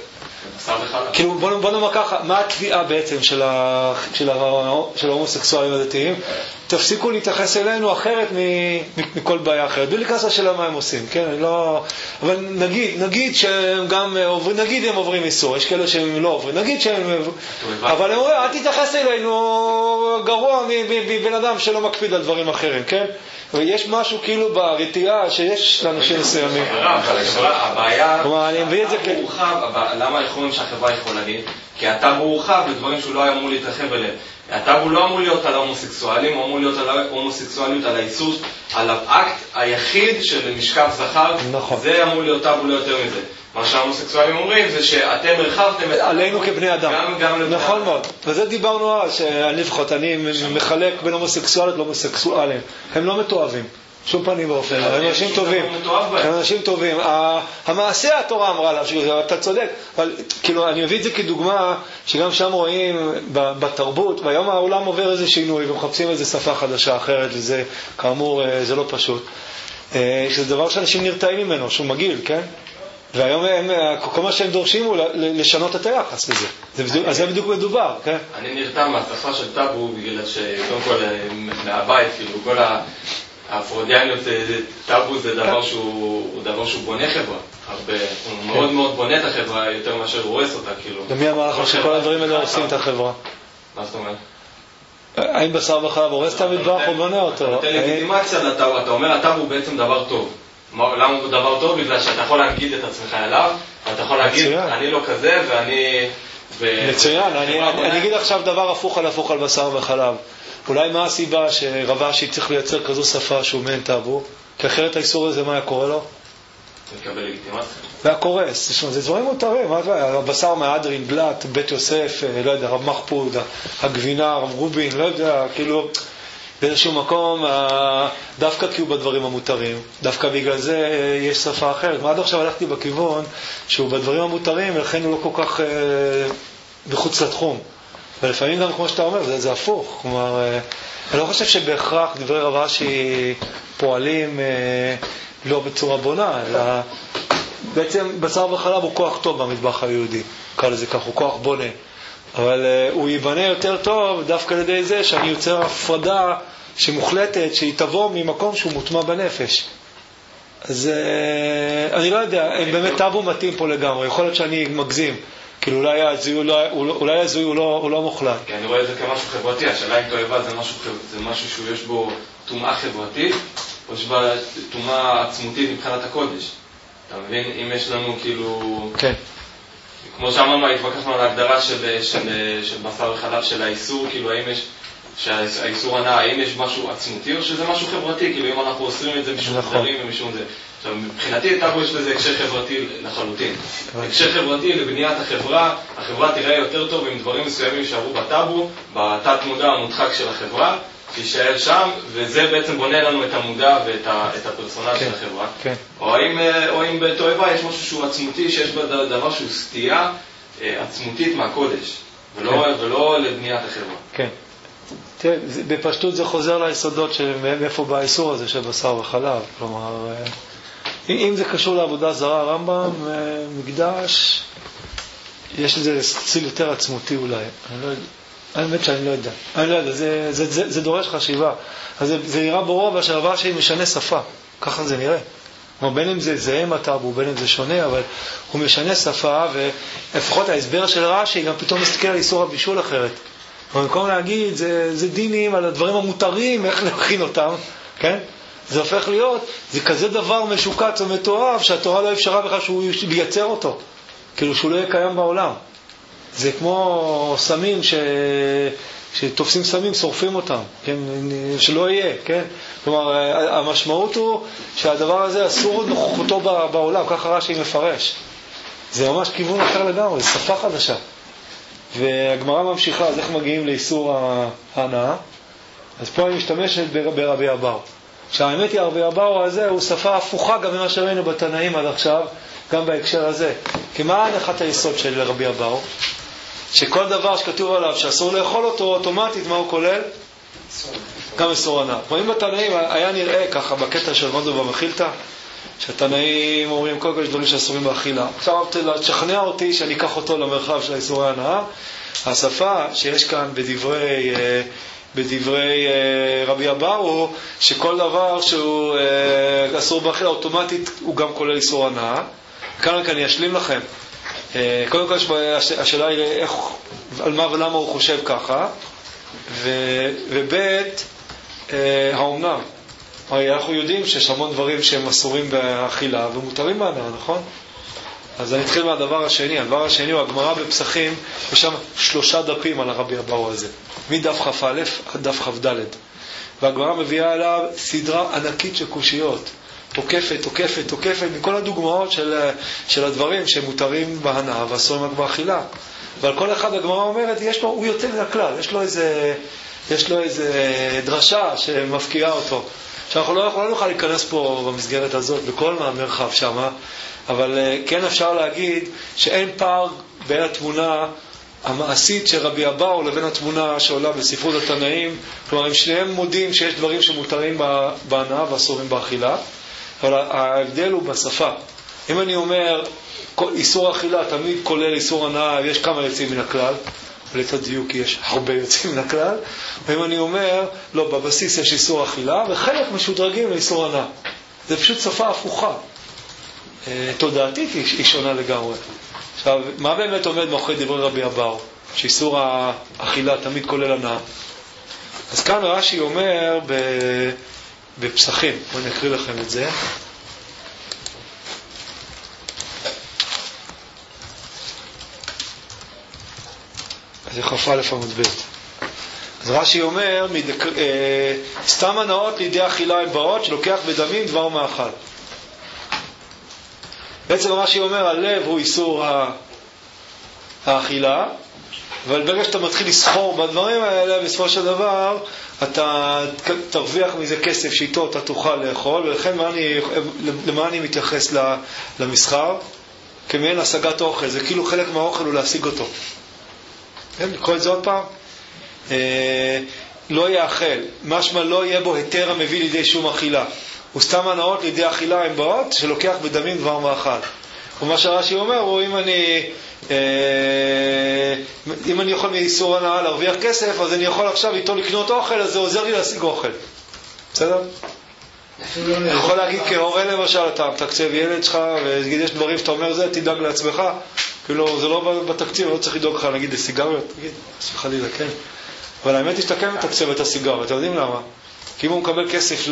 כאילו, בוא, בוא נאמר ככה, מה התביעה בעצם של, ה, של, ה, של ההומוסקסואלים הדתיים? תפסיקו להתייחס אלינו אחרת מכל בעיה אחרת. בלי להיכנס לשאלה מה הם עושים, כן? אני לא... אבל נגיד, נגיד שהם גם עוברים, נגיד הם עוברים איסור, יש כאלה שהם לא עוברים, נגיד שהם... אבל הם אומרים, אל תתייחס אלינו גרוע מבן אדם שלא מקפיד על דברים אחרים, כן? ויש משהו כאילו ברתיעה שיש לאנשים מסוימים. הבעיה... כלומר, אני מביא את זה כ... למה יכולים שהחברה יכול להגיד? כי הטאבו הורחב לדברים שהוא לא היה אמור להתרחב אליהם. הטאבו לא אמור להיות על ההומוסקסואלים, הוא אמור להיות על ההומוסקסואליות, על האיסור, על האקט היחיד של משכב זכר. נכון. זה אמור להיות טאבו, לא יותר מזה. מה שההומוסקסואלים אומרים זה שאתם הרחבתם... עלינו כבני אדם. גם, גם לבני נכון אדם. מאוד. וזה דיברנו אז, שאני לפחות, אני מחלק בין הומוסקסואליות להומוסקסואלים. הם לא מתואבים. שום פנים ואופן, הם אנשים טובים, הם אנשים טובים. המעשה התורה אמרה עליו, אתה צודק, אבל כאילו אני מביא את זה כדוגמה שגם שם רואים בתרבות, והיום העולם עובר איזה שינוי ומחפשים איזה שפה חדשה אחרת, וזה כאמור זה לא פשוט. שזה דבר שאנשים נרתעים ממנו, שהוא מגעיל, כן? והיום הם, כל מה שהם דורשים הוא לשנות את היחס לזה. אז זה בדיוק מדובר, כן? אני נרתע מהשפה של טאבו, בגלל שקודם כל מהבית, כאילו כל ה... האפרודיאניות, טאבו זה דבר שהוא, דבר שהוא בונה חברה, הרבה, הוא מאוד מאוד בונה את החברה יותר מאשר הוא הורס אותה, כאילו. ומי אמר לך שכל הדברים האלה הורסים את החברה? מה זאת אומרת? האם בשר וחלב הורס את המטבח או בונה אותו? אתה נותן לגיטימציה לטאבו, אתה אומר הטאבו הוא בעצם דבר טוב. למה הוא דבר טוב? בגלל שאתה יכול להגיד את עצמך אליו, ואתה יכול להגיד, אני לא כזה ואני... מצוין, אני אגיד עכשיו דבר הפוך על הפוך על בשר וחלב. אולי מה הסיבה שרבשי צריך לייצר כזו שפה שהוא מעין טאבו? כי אחרת האיסור הזה, מה היה קורה לו? מקבל לגיטימציה. והיה קורס. זה דברים מותרים. הבשר מהדרין, בלט, בית יוסף, לא יודע, רב מחפוד, הגבינה, רב רובין, לא יודע, כאילו באיזשהו מקום, דווקא כי הוא בדברים המותרים, דווקא בגלל זה יש שפה אחרת. עד עכשיו הלכתי בכיוון שהוא בדברים המותרים, ולכן הוא לא כל כך בחוץ לתחום. ולפעמים גם כמו שאתה אומר, זה, זה הפוך. כלומר, אני לא חושב שבהכרח דברי רבשי פועלים לא בצורה בונה, אלא בעצם בשר וחלב הוא כוח טוב במטבח היהודי, קרא לזה כך, הוא כוח בונה. אבל הוא ייבנה יותר טוב דווקא לידי זה שאני יוצר הפרדה שמוחלטת, שהיא תבוא ממקום שהוא מוטמע בנפש. אז אני לא יודע, הם באמת טאבו מתאים פה לגמרי, יכול להיות שאני מגזים. כאילו אולי הזוי הוא לא, הוא לא מוחלט. כי אני רואה את זה כמשהו חברתי, השאלה אם תועבה זה משהו, זה משהו שיש בו תומעה חברתית, או יש בה תומעה עצמותית מבחינת הקודש. אתה מבין? אם יש לנו כאילו... כן. כמו שאמרנו, התווכחנו על ההגדרה של, של, של בשר וחלב, של האיסור, כאילו האם יש, שהאיסור הנע, האם יש משהו עצמותי או שזה משהו חברתי, כאילו אם אנחנו עושים את זה משום דברים ומשום זה. עכשיו, מבחינתי, טאבו יש לזה הקשר חברתי לחלוטין. הקשר חברתי לבניית החברה, החברה תראה יותר טוב עם דברים מסוימים שעברו בטאבו, בתת מודע המודחק של החברה, שישאר שם, וזה בעצם בונה לנו את המודע ואת את הפרסונל של החברה. או האם, או אם בתועבה יש משהו שהוא עצמותי, שיש בה דבר שהוא סטייה עצמותית מהקודש, ולא, ולא לבניית החברה. כן. תראה, בפשטות זה חוזר ליסודות מאיפה בא האיסור הזה של בשר וחלב. כלומר, אם זה קשור לעבודה זרה, רמב"ם, מקדש, יש לזה ציל יותר עצמותי אולי. אני לא יודע. האמת שאני לא יודע. אני לא יודע, זה, זה, זה, זה דורש חשיבה. אז זה, זה נראה ברוב שהרבשי משנה שפה. ככה זה נראה. כמו בין אם זה זהה הטאבו, בין אם זה שונה, אבל הוא משנה שפה, ולפחות ההסבר של רש"י גם פתאום מסתכל על איסור הבישול אחרת. במקום להגיד, זה, זה דינים על הדברים המותרים, איך להכין אותם, כן? זה הופך להיות, זה כזה דבר משוקץ ומתואב, שהתורה לא אפשרה בכלל שהוא ייצר אותו. כאילו שהוא לא יהיה קיים בעולם. זה כמו סמים ש... שתופסים סמים, שורפים אותם, כן? שלא יהיה, כן? כלומר, המשמעות הוא שהדבר הזה אסור נוכחותו בעולם, ככה רש"י מפרש. זה ממש כיוון אחר לגמרי, זה שפה חדשה. והגמרא ממשיכה, אז איך מגיעים לאיסור ההנאה? אז פה אני משתמשת ברבי אבאו. שהאמת היא, רבי אבאו הזה הוא שפה הפוכה גם ממה שראינו בתנאים עד עכשיו, גם בהקשר הזה. כי מה הנחת היסוד של רבי אבאו? שכל דבר שכתוב עליו שאסור לאכול אותו, אוטומטית מה הוא כולל? גם איסור הנאה. רואים בתנאים, היה נראה ככה בקטע של מודו במחילתא, שהתנאים אומרים כל כך דברים שאסורים באכילה. עכשיו תשכנע אותי שאני אקח אותו למרחב של איסורי הנאה. השפה שיש כאן בדברי בדברי אה, רבי אבאו, שכל דבר שהוא אה, אסור באכילה אוטומטית הוא גם כולל איסור הנאה. כאן רק אני אשלים לכם. אה, קודם כל השאלה היא איך, על מה ולמה הוא חושב ככה, ו, ובית אה, האומנם. הרי אנחנו יודעים שיש המון דברים שהם אסורים באכילה ומותרים בהנאה, נכון? אז אני אתחיל מהדבר השני. הדבר השני הוא הגמרא בפסחים, יש שם שלושה דפים על הרבי אבאו הזה, מדף כ"א עד דף כ"ד, והגמרא מביאה אליו סדרה ענקית של קושיות, תוקפת, תוקפת, תוקפת, מכל הדוגמאות של, של הדברים שמותרים בהנאה ואסורים רק באכילה. ועל כל אחד הגמרא אומרת, יש לו, הוא יוצא מן הכלל, יש לו איזה, יש לו איזה דרשה שמפקיעה אותו. שאנחנו לא, לא נוכל להיכנס פה במסגרת הזאת בכל המרחב שם, אבל כן אפשר להגיד שאין פער בין התמונה המעשית של רבי אבאו לבין התמונה שעולה בספרות התנאים. כלומר, הם שניהם מודים שיש דברים שמותרים בהנאה ואסורים באכילה, אבל ההבדל הוא בשפה. אם אני אומר איסור אכילה תמיד כולל איסור הנאה, יש כמה יוצאים מן הכלל, ולת הדיוק יש הרבה יוצאים מן הכלל, ואם אני אומר לא, בבסיס יש איסור אכילה וחלק משודרגים לאיסור הנאה, זה פשוט שפה הפוכה. תודעתית היא שונה לגמרי. עכשיו, מה באמת עומד מאחורי דברי רבי אבאו? שאיסור האכילה תמיד כולל הנאה. אז כאן רש"י אומר בפסחים, בואו נקריא לכם את זה. זה כ"א עמוד ב'. אז רש"י אומר, מדק... אה, סתם הנאות לידי אכילה הן באות, שלוקח בדמים דבר מאכל. בעצם רש"י אומר, הלב הוא איסור האכילה, אבל ברגע שאתה מתחיל לסחור בדברים האלה, בסופו של דבר אתה תרוויח מזה כסף שאיתו אתה תוכל לאכול, ולכן מה אני, למה אני מתייחס למסחר? כמעין השגת אוכל, זה כאילו חלק מהאוכל הוא להשיג אותו. כן, לקרוא את זה עוד פעם. אה, לא יאכל, משמע לא יהיה בו היתר המביא לידי שום אכילה. וסתם הנאות לידי אכילה הם באות, שלוקח בדמים דבר מאכל. ומה שרש"י אומר הוא, אם אני אה, אם אני יכול מאיסור הנאה להרוויח כסף, אז אני יכול עכשיו איתו לקנות אוכל, אז זה עוזר לי להשיג אוכל. בסדר? אני יכול להגיד כהורה למשל, אתה מתקצב ילד שלך, ויגיד יש דברים שאתה אומר זה, תדאג לעצמך. כאילו זה לא בתקציב, לא צריך לדאוג לך, נגיד לסיגריות, תגיד, סליחה לי לכן. אבל האמת היא שאתה כן מתקצב את הסיגריות, אתם יודעים למה? כי אם הוא מקבל כסף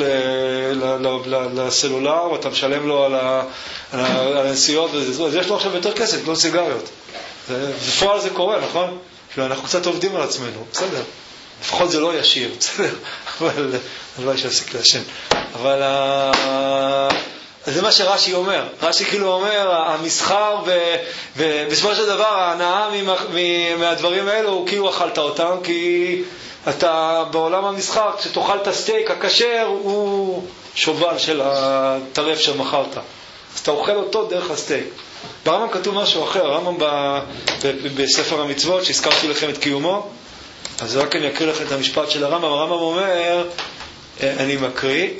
לסלולר, ואתה משלם לו על הנסיעות, אז יש לו עכשיו יותר כסף, לא סיגריות. בפועל זה קורה, נכון? אנחנו קצת עובדים על עצמנו, בסדר. לפחות זה לא ישיר, בסדר. אבל לא יש להסיק להשם. אבל זה מה שרש"י אומר. רש"י כאילו אומר, המסחר, ובסופו של דבר ההנאה מהדברים האלו, הוא כאילו אכלת אותם, כי אתה בעולם המסחר, כשתאכל את הסטייק הכשר, הוא שובל של הטרף שמכרת. אז אתה אוכל אותו דרך הסטייק. ברמב"ם כתוב משהו אחר, הרמב"ם בספר המצוות, שהזכרתי לכם את קיומו, אז רק אני אקריא לכם את המשפט של הרמב"ם. הרמב"ם אומר, אני מקריא,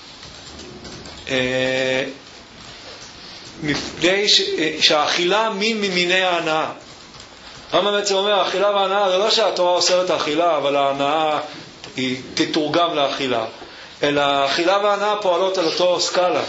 מפני שהאכילה מין ממיני ההנאה. הרמב"ם בעצם אומר, האכילה וההנאה זה לא שהתורה אוסרת האכילה, אבל ההנאה היא תתורגם לאכילה, אלא האכילה וההנאה פועלות על אותו סקאלה.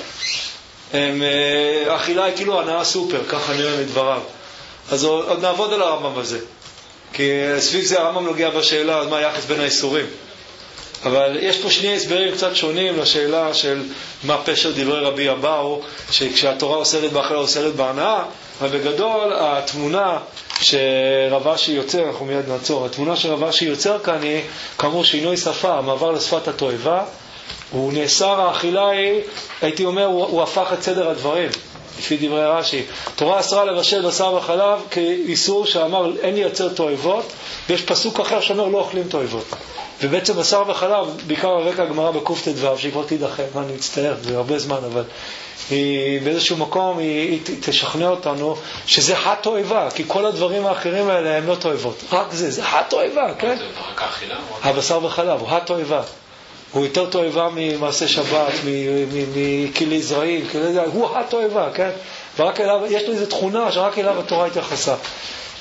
האכילה היא כאילו הנאה סופר, ככה נראה מדבריו. אז עוד נעבוד על הרמב"ם הזה, כי סביב זה הרמב"ם נוגע בשאלה אז מה היחס בין האיסורים. אבל יש פה שני הסברים קצת שונים לשאלה של מה פשר דברי רבי אבאו, שכשהתורה אוסרת באכילה אוסרת בהנאה. אבל בגדול התמונה שרבשי יוצר, אנחנו מיד נעצור, התמונה שרבשי יוצר כאן היא כאמור שינוי שפה, המעבר לשפת התועבה. הוא נאסר, האכילה היא, הייתי אומר, הוא, הוא הפך את סדר הדברים לפי דברי רש"י. תורה אסרה לבשל בשר וחלב כאיסור שאמר אין לייצר תועבות, ויש פסוק אחר שאומר לא אוכלים תועבות. ובעצם בשר וחלב, בעיקר הרקע הגמרא בקופט"ו, שהיא כבר תידחה, מה אני מצטער, זה הרבה זמן, אבל היא באיזשהו מקום היא, היא תשכנע אותנו שזה התועבה, כי כל הדברים האחרים האלה הם לא תועבות, רק זה, זה התועבה, כן? זה רק האכילה? הבשר וחלב, הוא התועבה. הוא יותר תועבה ממעשה שבת, מכלי זרעים, הוא התועבה, כן? ורק אליו, יש לו איזו תכונה שרק אליו התורה התייחסה.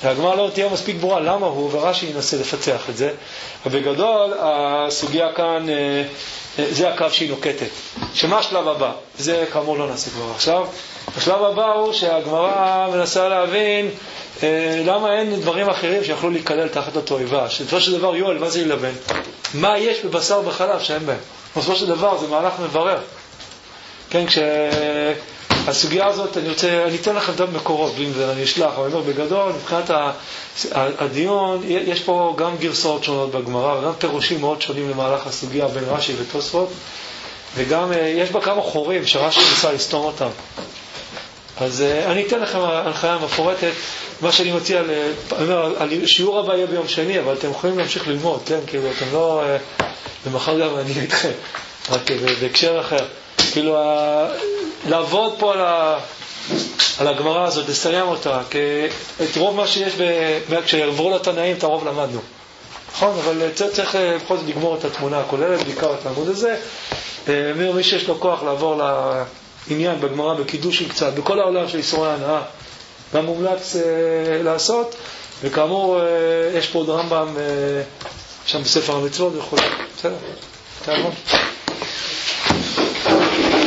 והגמרא לא תהיה מספיק ברורה למה הוא, ורש"י ינסה לפצח את זה. ובגדול, הסוגיה כאן, זה הקו שהיא נוקטת. שמה השלב הבא? זה כאמור לא נעשה כבר עכשיו. השלב הבא הוא שהגמרא מנסה להבין למה אין דברים אחרים שיכולו להיכלל תחת התועבה. שבסופו של דבר, יואל, מה זה ילבן? מה יש בבשר ובחלב שאין בהם? בסופו של דבר, זה מהלך מברר. כן, כשהסוגיה הזאת, אני רוצה, אני אתן לכם את המקורות, ואני אשלח, אבל אני אומר בגדול, מבחינת הדיון, יש פה גם גרסאות שונות בגמרא, וגם פירושים מאוד שונים למהלך הסוגיה בין רש"י ותוספות, וגם יש בה כמה חורים שרש"י ניסה לסתום אותם. אז אני אתן לכם הנחיה מפורטת, מה שאני מציע, השיעור הבא יהיה ביום שני, אבל אתם יכולים להמשיך ללמוד, כן? כאילו, אתם לא, ומחר גם אני איתכם, רק בהקשר אחר. כאילו, לעבוד פה על, ה, על הגמרא הזאת, לסיים אותה, כי את רוב מה שיש, כשעברו לתנאים, את הרוב למדנו. נכון? אבל צריך בכל זאת לגמור את התמונה הכוללת, בעיקר את העמוד הזה. מי שיש לו כוח לעבור לעניין בגמרא, בקידושים קצת, בכל העולם של איסורי הנאה, גם מומלץ לעשות. וכאמור, יש פה עוד רמב"ם שם בספר המצוות וכו'. בסדר? תעמוד.